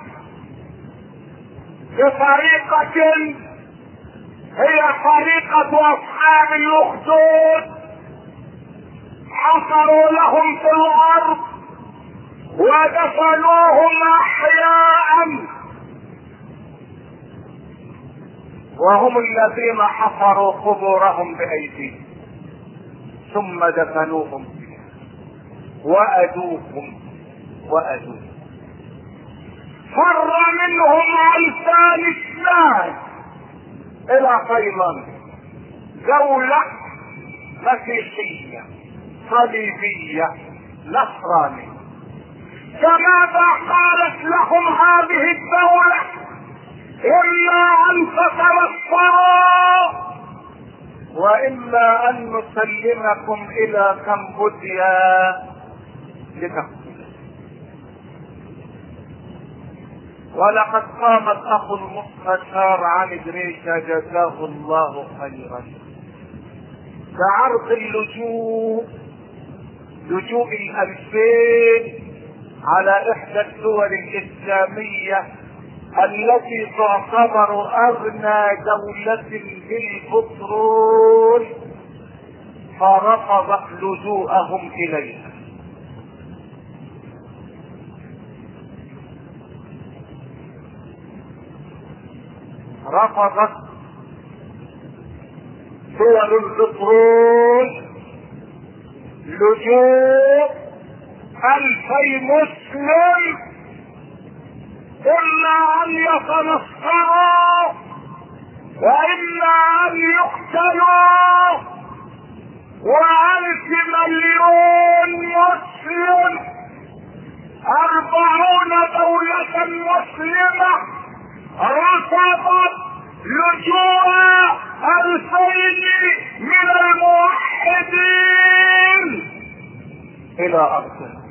A: بطريقة هي طريقة أصحاب الأخدود. حفروا لهم في الأرض ودفنوهم أحياء، وهم الذين حفروا قبورهم بأيديهم ثم دفنوهم فيها وأدوهم وأدوهم. فر منهم ألفان اثنان إلى تايلاند، دولة مسيحية صليبية نصرانية. فماذا قالت لهم هذه الدولة؟ إما أن تتنصروا وإما أن نسلمكم إلى كمبوديا لتقتلوا. ولقد قام الأخ المستشار علي دريشة جزاه الله خيرا بعرض اللجوء، لجوء الألفين على احدى الدول الاسلامية التي تعتبر اغنى دولة بالبترول، فرفضت لجوءهم اليها. رفضت دول البترول لجوء الفي مسلم اما ان يتنصروا واما ان يقتلوا، وألف مليون مسلم، أربعون دولة مسلمة رفضت لجوء ألفين من الموحدين إلى أرضنا.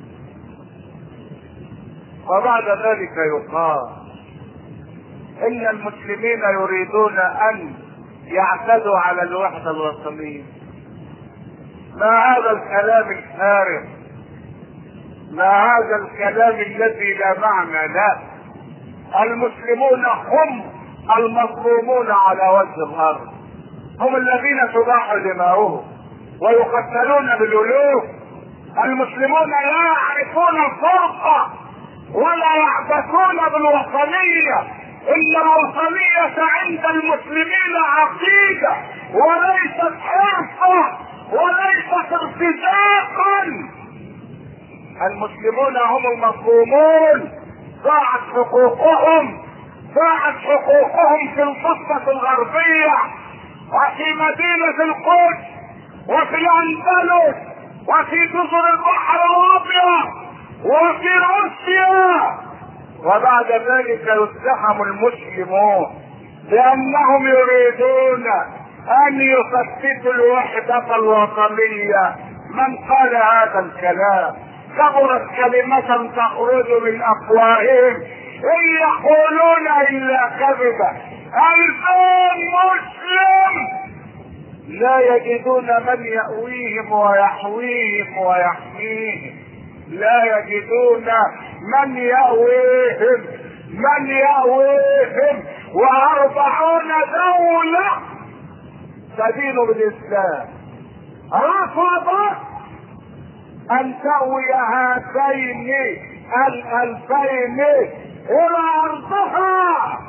A: وبعد ذلك يقال إن المسلمين يريدون أن يعتدوا على الوحدة الوطنية. ما هذا الكلام الفارغ، ما هذا الكلام الذي لا معنى له. المسلمون هم المظلومون على وجه الارض، هم الذين تضاع دماؤهم ويقتلون بالالوف. المسلمون لا يعرفون الفرقة ولا يعبثون بالوطنية، ان الوطنية عند المسلمين عقيدة وليست حرفة وليست ارتزاقا. المسلمون هم المظلومون، ضاعت حقوقهم، ضاعت حقوقهم في الضفة الغربية وفي مدينة القدس وفي الاندلس وفي جزر البحر الابيض وفي روسيا. وبعد ذلك يزدحم المسلمون لانهم يريدون ان يثبتوا الوحدة الوطنية. من قال هذا الكلام كبرت كلمة تخرج من افواههم ان يقولون الا كذبا. الفين مسلم لا يجدون من يأويهم ويحويهم ويحميهم، لا يجدون من يأويهم من يأويهم وأربعون دولة تدين بالإسلام رفضت أن تأوي هاتين الألفين إلى أرضها.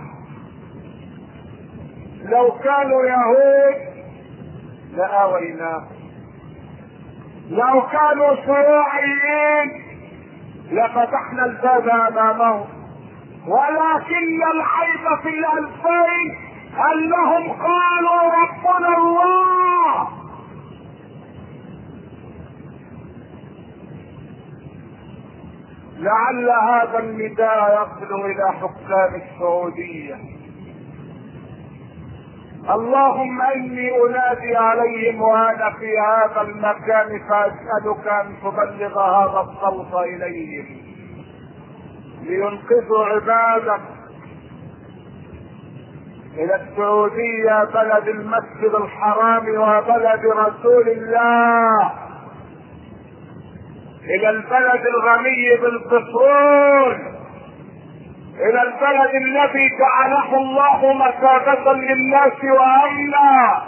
A: لو كانوا يهود لآويناه، لو كانوا شيوعيين لفتحنا الباب أمامهم، ولكن العيب في الألفين أنهم قالوا ربنا الله. لعل هذا النداء يصل إلى حكام السعودية. اللهم اني انادي عليهم وانا في هذا المكان فاسالك ان تبلغ هذا الصوت اليهم لينقذوا عبادك. الى السعودية بلد المسجد الحرام وبلد رسول الله، الى البلد الغني بالبترول، الى البلد الذي جعله الله مثابة للناس وامنا.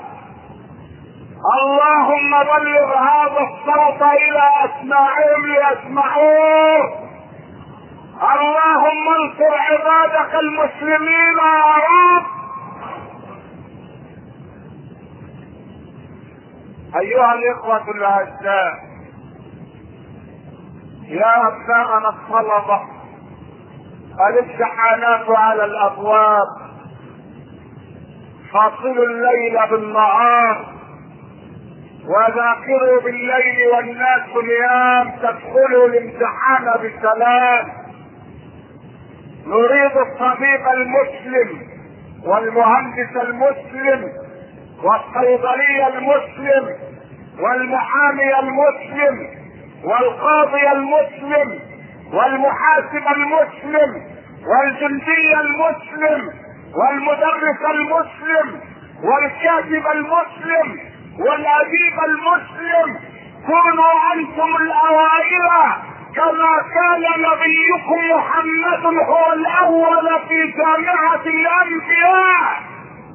A: اللهم بلغ هذا الصوت الى اسماعهم ليسمعوه. اللهم انصر عبادك المسلمين يا رب. ايها الاخوة الاعزاء، يا ابناءنا الطلبة، الامتحانات على الابواب، فاصلوا الليل بالنهار وذاكروا بالليل والناس نيام تدخلوا الامتحان بسلام. نريد الطبيب المسلم والمهندس المسلم والصيدلي المسلم والمحامي المسلم والقاضي المسلم والمحاسب المسلم والجندي المسلم والمدرس المسلم والكاتب المسلم والاديب المسلم. كونوا انتم الاوائل كما كان نبيكم محمد هو الاول في جامعة الانبياء.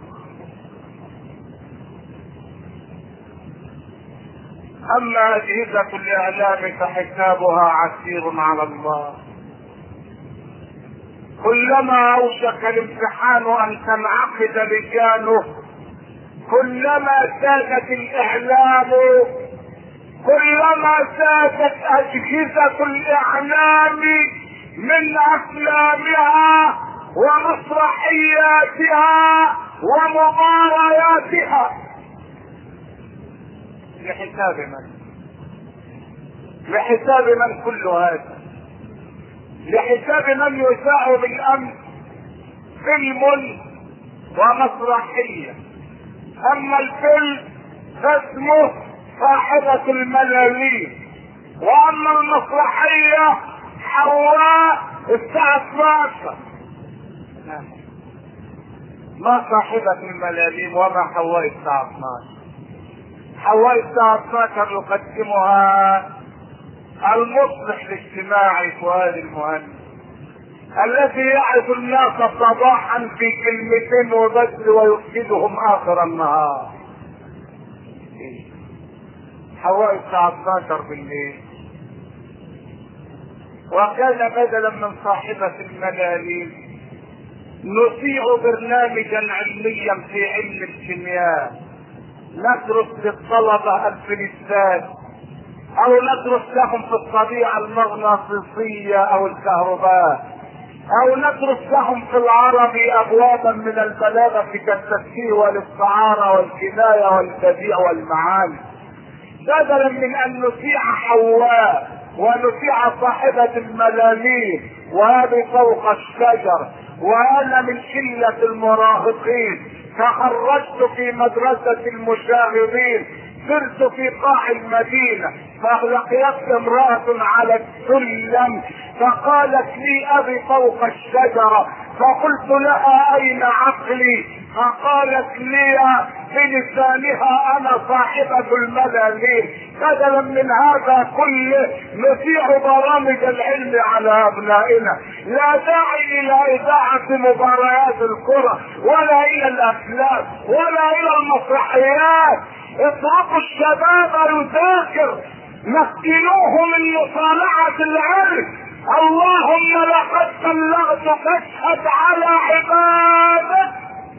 A: اما اجهزة الاعلام فحسابها عسير على الله. كلما اوشك الامتحان ان تنعقد لجانه كلما زادت الاعلام، كلما زادت اجهزة الاعلام من افلامها ومسرحياتها ومبارياتها. لحساب من؟ لحساب من كل هذا؟ لحساب من يساء بالامن فيلم ومسرحية. اما الفيلم فاسمه صاحبة الملاليم، واما المسرحية حواء الساعة اثناشر. ما صاحبة الملاليم وما حواء الساعة اثناشر. حواء الساعة اثناشر يقدمها المصلح الاجتماعي فؤاد المهندس، الذي يعرف الناس صباحا في كلمتين وبس ويفسدهم اخر النهار. حواء الساعة اثناشر بالليل. وكان بدلا من صاحبة الملاليم نذيع برنامجا علميا في علم الكيمياء، ندرس للطلبة الفلزات او ندرس لهم في الطبيعة المغناطيسية او الكهرباء، او ندرس لهم في العربي ابوابا من البلاغة كالتفسير والاستعارة والكناية والبديع والمعاني، بدلا من ان نذيع حواء ونذيع صاحبة الملاليم وهذه فوق الشجر. وانا من شلة المراهقين تخرجت في مدرسة المشاغبين، سرت في قاع المدينة فلقيت امرأة على السلم فقالت لي ابي فوق الشجرة، فقلت لها اين عقلي؟ فقالت لي بلسانها انا صاحبة الملاليم. بدلا من هذا كله نذيع برامج العلم على ابنائنا، لا داعي الى اذاعة مباريات الكرة ولا الى الافلام ولا الى المسرحيات. اتركوا الشباب يذاكر، مكنوه من مصالحة العلم. اللهم لقد بلغت فاشهد على عبادك.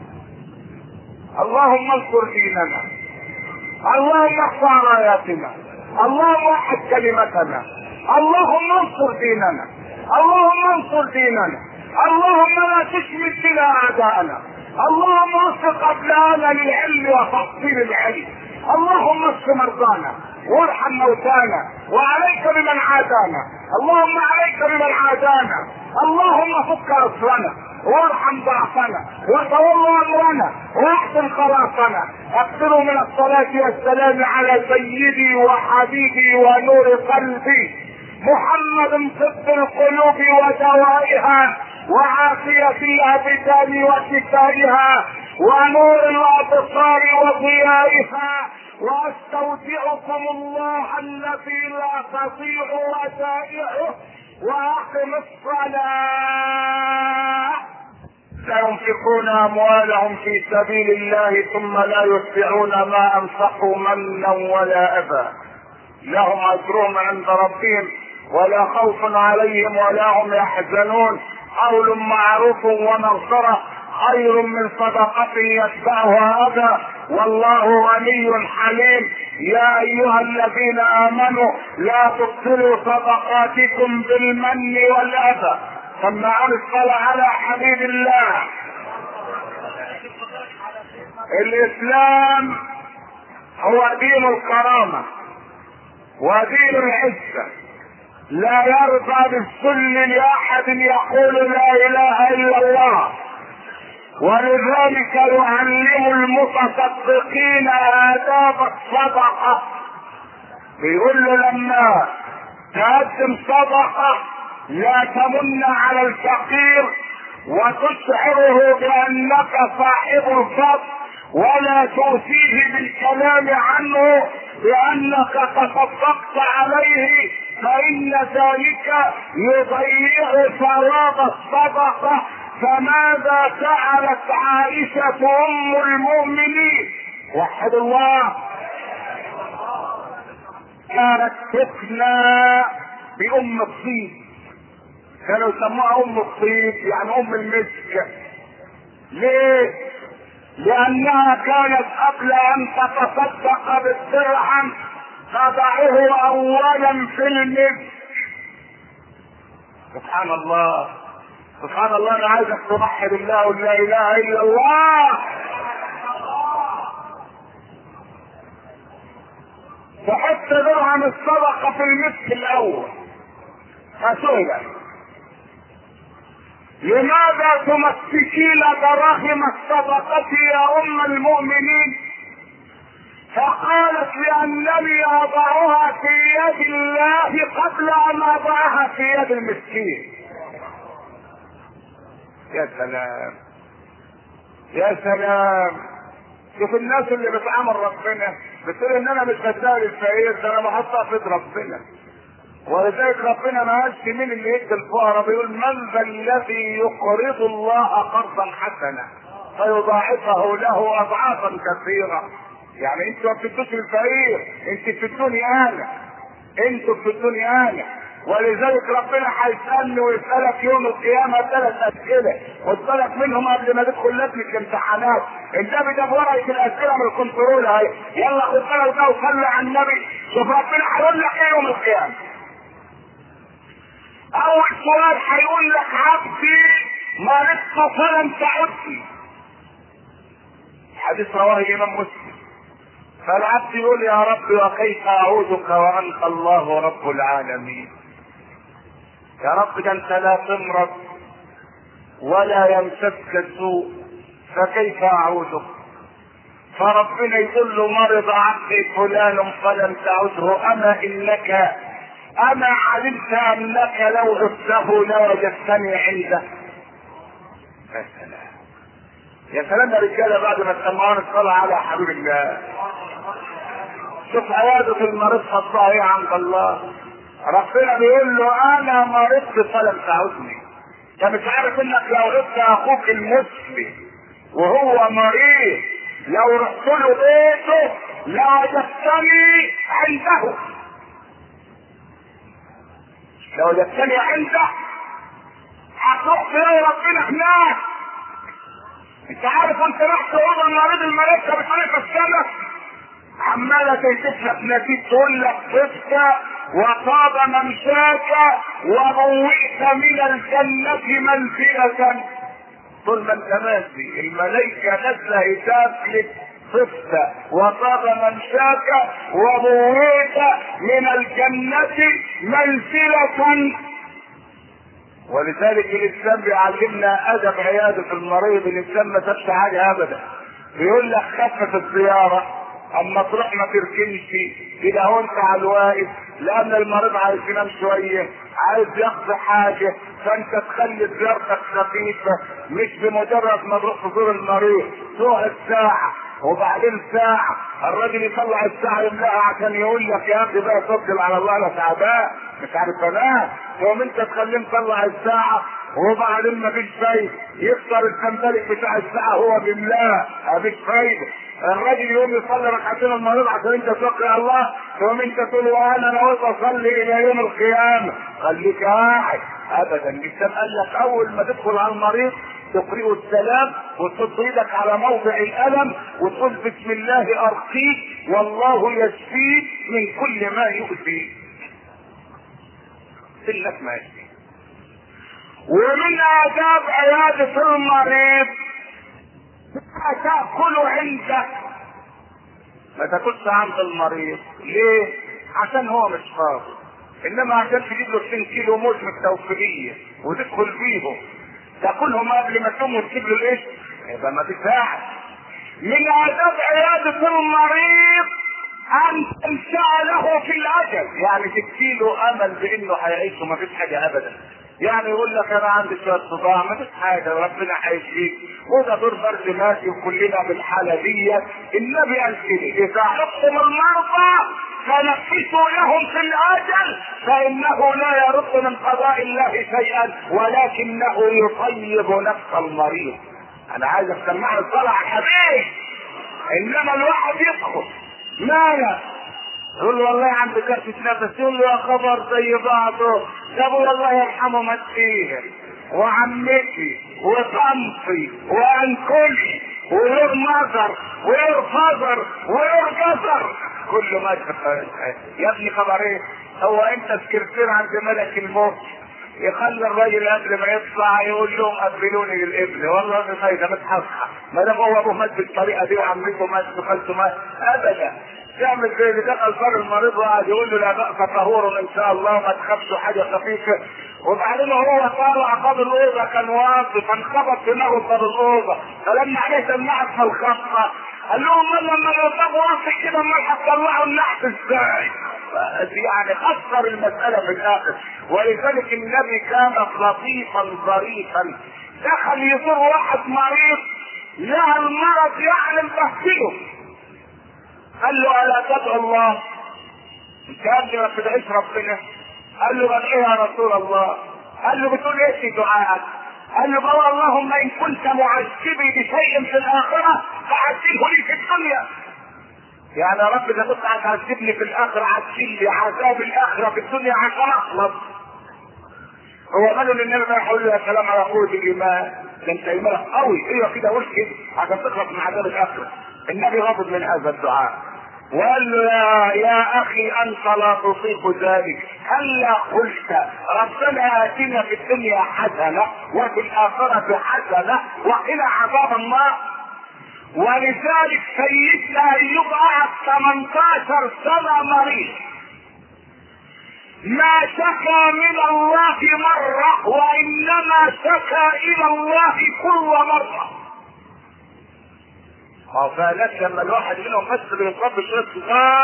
A: اللهم انصر ديننا، اللهم ارفع راياتنا، اللهم وحد كلمتنا، اللهم انصر ديننا، اللهم انصر ديننا، اللهم لا تشمت بنا اعداءنا، اللهم وفق ابنائنا للعلم وتحصيل العلم، اللهم اشف مرضانا وارحم موتانا وعليك بمن عادانا، اللهم عليك بمن عادانا، اللهم فك اسرنا وارحم ضعفنا وتول امرنا واحسن خلاصنا. اكثروا من الصلاة والسلام على سيدي وحبيبي ونور قلبي محمد، طب القلوب ودوائها وعافية الابدان وشفائها ونور الابصار وضيائها. واستودعكم الله الذي لا تضيع ودائعه. واقم الصلاة. سينفقون اموالهم في سبيل الله ثم لا يتبعون ما انفقوا منا ولا اذى، لهم اجرهم عند ربهم ولا خوف عليهم ولا هم يحزنون. قول معروف ومغفرة خير من صدقة يتبعها اذى، والله غني حليم. يا ايها الذين امنوا لا تبطلوا صدقاتكم بالمن والاذى. ثم ارسل على حبيب الله. الاسلام هو دين الكرامة ودين العزة، لا يرضى بالذل لاحد يقول لا اله الا الله. ولذلك يعلم المتصدقين آداب الصدقة، بيقول له لما تقدم صدقة لا تمن على الفقير وتشعره بأنك صاحب الفضل، ولا توفيه بالكلام عنه بأنك تصدقت عليه فإن ذلك يضيع ثواب الصدقة. فماذا فعلت عائشة أم المؤمنين؟ وحد الله. كانت تكنى بأم الطيب، كانوا يسموها أم الطيب يعني أم المسك. ليه؟ لأنها كانت قبل أن تتصدق بالدرهم تضعه أولا في المسك. سبحان الله سبحان الله. أنا عايزك توحد الله ولا إله إلا الله. تحط درهم الصدقة في المسك الأول. فسئلت: لماذا تمسكين دراهم الصدقة يا أم المؤمنين؟ فقالت: لأنني أضعها في يد الله قبل أن أضعها في يد المسكين. يا سلام يا سلام. شوف الناس اللي بتعامل ربنا بتقول ان انا مش بدال الفقير، ده انا بحطها في يد ربنا. ولذلك ربنا ما قالش مين اللي يدي الفقراء، بيقول: من ذا الذي يقرض الله قرضا حسنا فيضاعفه له اضعافا كثيره. يعني انتوا ما بتدوش الفقير، انتوا بتدوني انا، انتوا بتدوني انا. ولذلك ربنا هيسالني ويسالك يوم القيامه ثلاث اسئله، خد بالك منهم قبل ما تدخل لجنه الامتحانات. النبي ده ورقه الاسئله من الكنترول اهي، يلا خد بالك بقى وصلي على النبي. شوف ربنا هيقول لك ايه يوم القيامه. اول سؤال هيقول لك: عبدي مرضت فلم تعدني. حديث رواه الامام مسلم. فالعبد يقول: يا رب وكيف اعوذك وانت الله رب العالمين. يا رب ده انت لا تمرض ولا يمسك سوء، فكيف اعوذك؟ فربنا يقول له: مرض عبدي فلان فلم تعده، اما انك اما علمت انك لو عدته لوجدتني عنده. يا سلام يا سلام يا رجاله. بعد ما تسمعون الصلاه على حبيب الله، شوف عياده المريض حطها ايه عند الله. ربنا بيقول له: انا مرضت فلم تعودني. انت مش عارف انك لو عدت اخوك المسلم وهو مريض، لو رحت له بيته لوجدتني عنده، لو وجدتني عنده هتروح فين ربنا هناك؟ انت عارف انت رحت اوضه المريض الملائكه بتقول في السماء عماله تهتف لك نتيجه تقول لك: طفت وطاب ممشاك وبوئت من الجنه منزله. طول ما انت ماشي الملائكه نازله هتاف لك: طفت وطاب ممشاك وبوئت من الجنه منزله. ولذلك الاسلام بيعلمنا ادب عياده المريض. الاسلام ما سابش حاجه ابدا. بيقول لك: خفف الزياره، اما تروح ما تركنش كده وانت على الواقف، لان المريض عايز ينام شويه، عايز يقضي حاجه، فانت تخلي زيارتك خفيفه، مش بمجرد ما تروح تزور المريض تقعد ساعه وبعدين ساعه الراجل يطلع الساعه يملاها عشان يقول لك: يا اخي بقى توكل على الله انا تعبان مش عارف انام. تقوم انت تخليه مطلع الساعه وبعدين ما فيش فايده، يكسر الكمبالك بتاع الساعه هو بيملاها مفيش فايده. الراجل يقوم يصلي ركعتين المريض عشان انت توكل على الله، تقوم انت تقول: وانا ناوي اصلي الى يوم القيامه. خليك قاعد ابدا. الاسلام قال لك اول ما تدخل على المريض تقرئه السلام وتحط ايدك على موضع الالم وتقول: بسم الله ارقيك والله يشفيك من كل ما يؤذيك. سلك ماشي. ومن آداب عيادة المريض ما تأكل عندك، ما تاكلش عند المريض. ليه؟ عشان هو مش فاضي، انما عشان تجيب له اتنين كيلو موز متوفريه وتدخل بيهم تاكلهم قبل ما تقوم وتجيب له الايش، يبقى ما تدفعش. من آداب عيادة المريض ان تنشأ له في الاجل، يعني تكفيله امل بانه هيعيش وما فيش حاجه ابدا. يعني يقول لك انا عندي شويه صداع، ما فيش حاجه ربنا هيشفيك، وده دور برد ماشي وكلنا بالحاله دي. النبي قال كده اذا عدتم المرضى فنفسوا لهم في الاجل فانه لا يرد من قضاء الله شيئا ولكنه يطيب نفس المريض. انا عايز اسمع الصلاه على الحبيب. انما الواحد يدخل ماذا يقول له والله عندي كرشه نفس، يقول له يا خبر زي بعضه، ده ابويا الله يرحمه مات فيه وعمتي وطنطي وانكلي ويور مزر ويور فزر ويور جزر كله ماشي. يا ابني خبر ايه؟ هو انت سكرتير عند ملك الموت يخلي الراجل قبل ما يطلع يقول لهم قبلوني للابن، والله ما فايده متحصحه ما دام هو ابوه مات بالطريقه دي وعمته مات وخالته مات ابدا. يعمل زي اللي دخل دار المريض وقعد يقول له لا بأس طهور ان شاء الله ما تخافش حاجه خفيفه، وبعدين هو طالع قبل الاوضه كان واقف فانخبط دماغه قبل الاوضه، فلما عليه سمعت في الخطه قال لهم لما الرطاب واقف كده امال هتطلعوا النحس ازاي؟ يعني خسر المساله في الاخر. ولذلك النبي كان لطيفا ظريفا، دخل يزور واحد مريض لها المرض يعني مبهدله، قال له الا تدعو الله؟ انت قبل ما تدعيش ربنا؟ قال له بدعي يا رسول الله. قال له بتقول ايه في دعائك؟ قال له قول اللهم ان كنت معذبي بشيء في الاخره فعذبه لي في الدنيا. يعني يا رب اذا كنت هتعذبني في الاخره عذب لي عذاب الاخره في الدنيا عشان اخلص. هو قالوا للنبي ما يقول له يا سلام على قوه الايمان، ده انت ايمانك قوي ايوه كده قول كده عشان تخلص من عذاب الاخره. النبي غضب من هذا الدعاء وقال له يا, يا اخي انت لا تطيق ذلك، هلا قلت ربنا اتنا في الدنيا حسنه وفي الاخره حسنه وقنا عذاب النار. ولذلك سيدنا ايوب قعد ثمانية عشر سنه مريض ما شكى من الله مره وانما شكى الى الله كل مره. فلك لما الواحد منهم بس بيصاب شويه صداع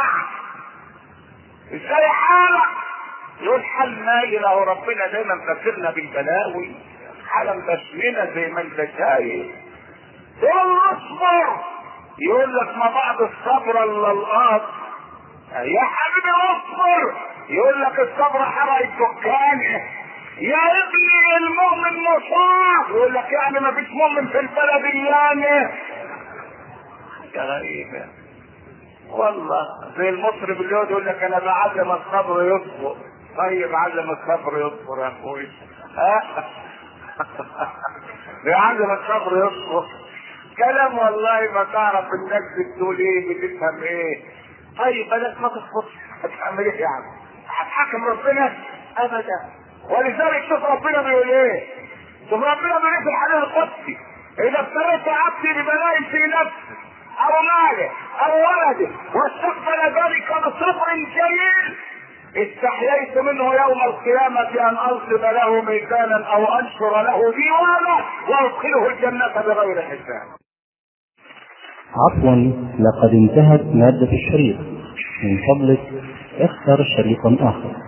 A: ازاي حالك؟ يقول حال مايل اهو ربنا دايما فاكرنا بالبلاوي، حاله مبشمنا زي ما انت شايف. يقول اصبر، يقول لك ما بعد الصبر الا القاضي. يا حبيبي اصبر، يقول لك الصبر حرق الدكان. يا ابني المؤمن مصاب، يقول لك يعني ما فيش مؤمن في البلد يعني. غريبة والله زي المطرب اللي يقول لك انا بعلم الصبر يصبر. طيب علم الصبر يصبر يا اخوي بيعلم الصبر يصبر كلام والله ما تعرف الناس بتقول ايه بتفهم ايه. طيب بلاش ما تصبرش هتعمل ايه يعني؟ هتحاكم ربنا ابدا. ولذلك شوف ربنا بيقول ايه، شوف ربنا بيقول ايه في الحديث القدسي اذا ابتليت عبدي ببلاء في نفسه او ماله او ولده واستقبل ذلك بصبر جميل استحييت منه يوم القيامة ان انصب له ميزانا او انشر له ديوانا وادخله الجنة بغير حساب.
B: عفوا لقد انتهت مادة الشريط، من فضلك اختر شريطا اخر.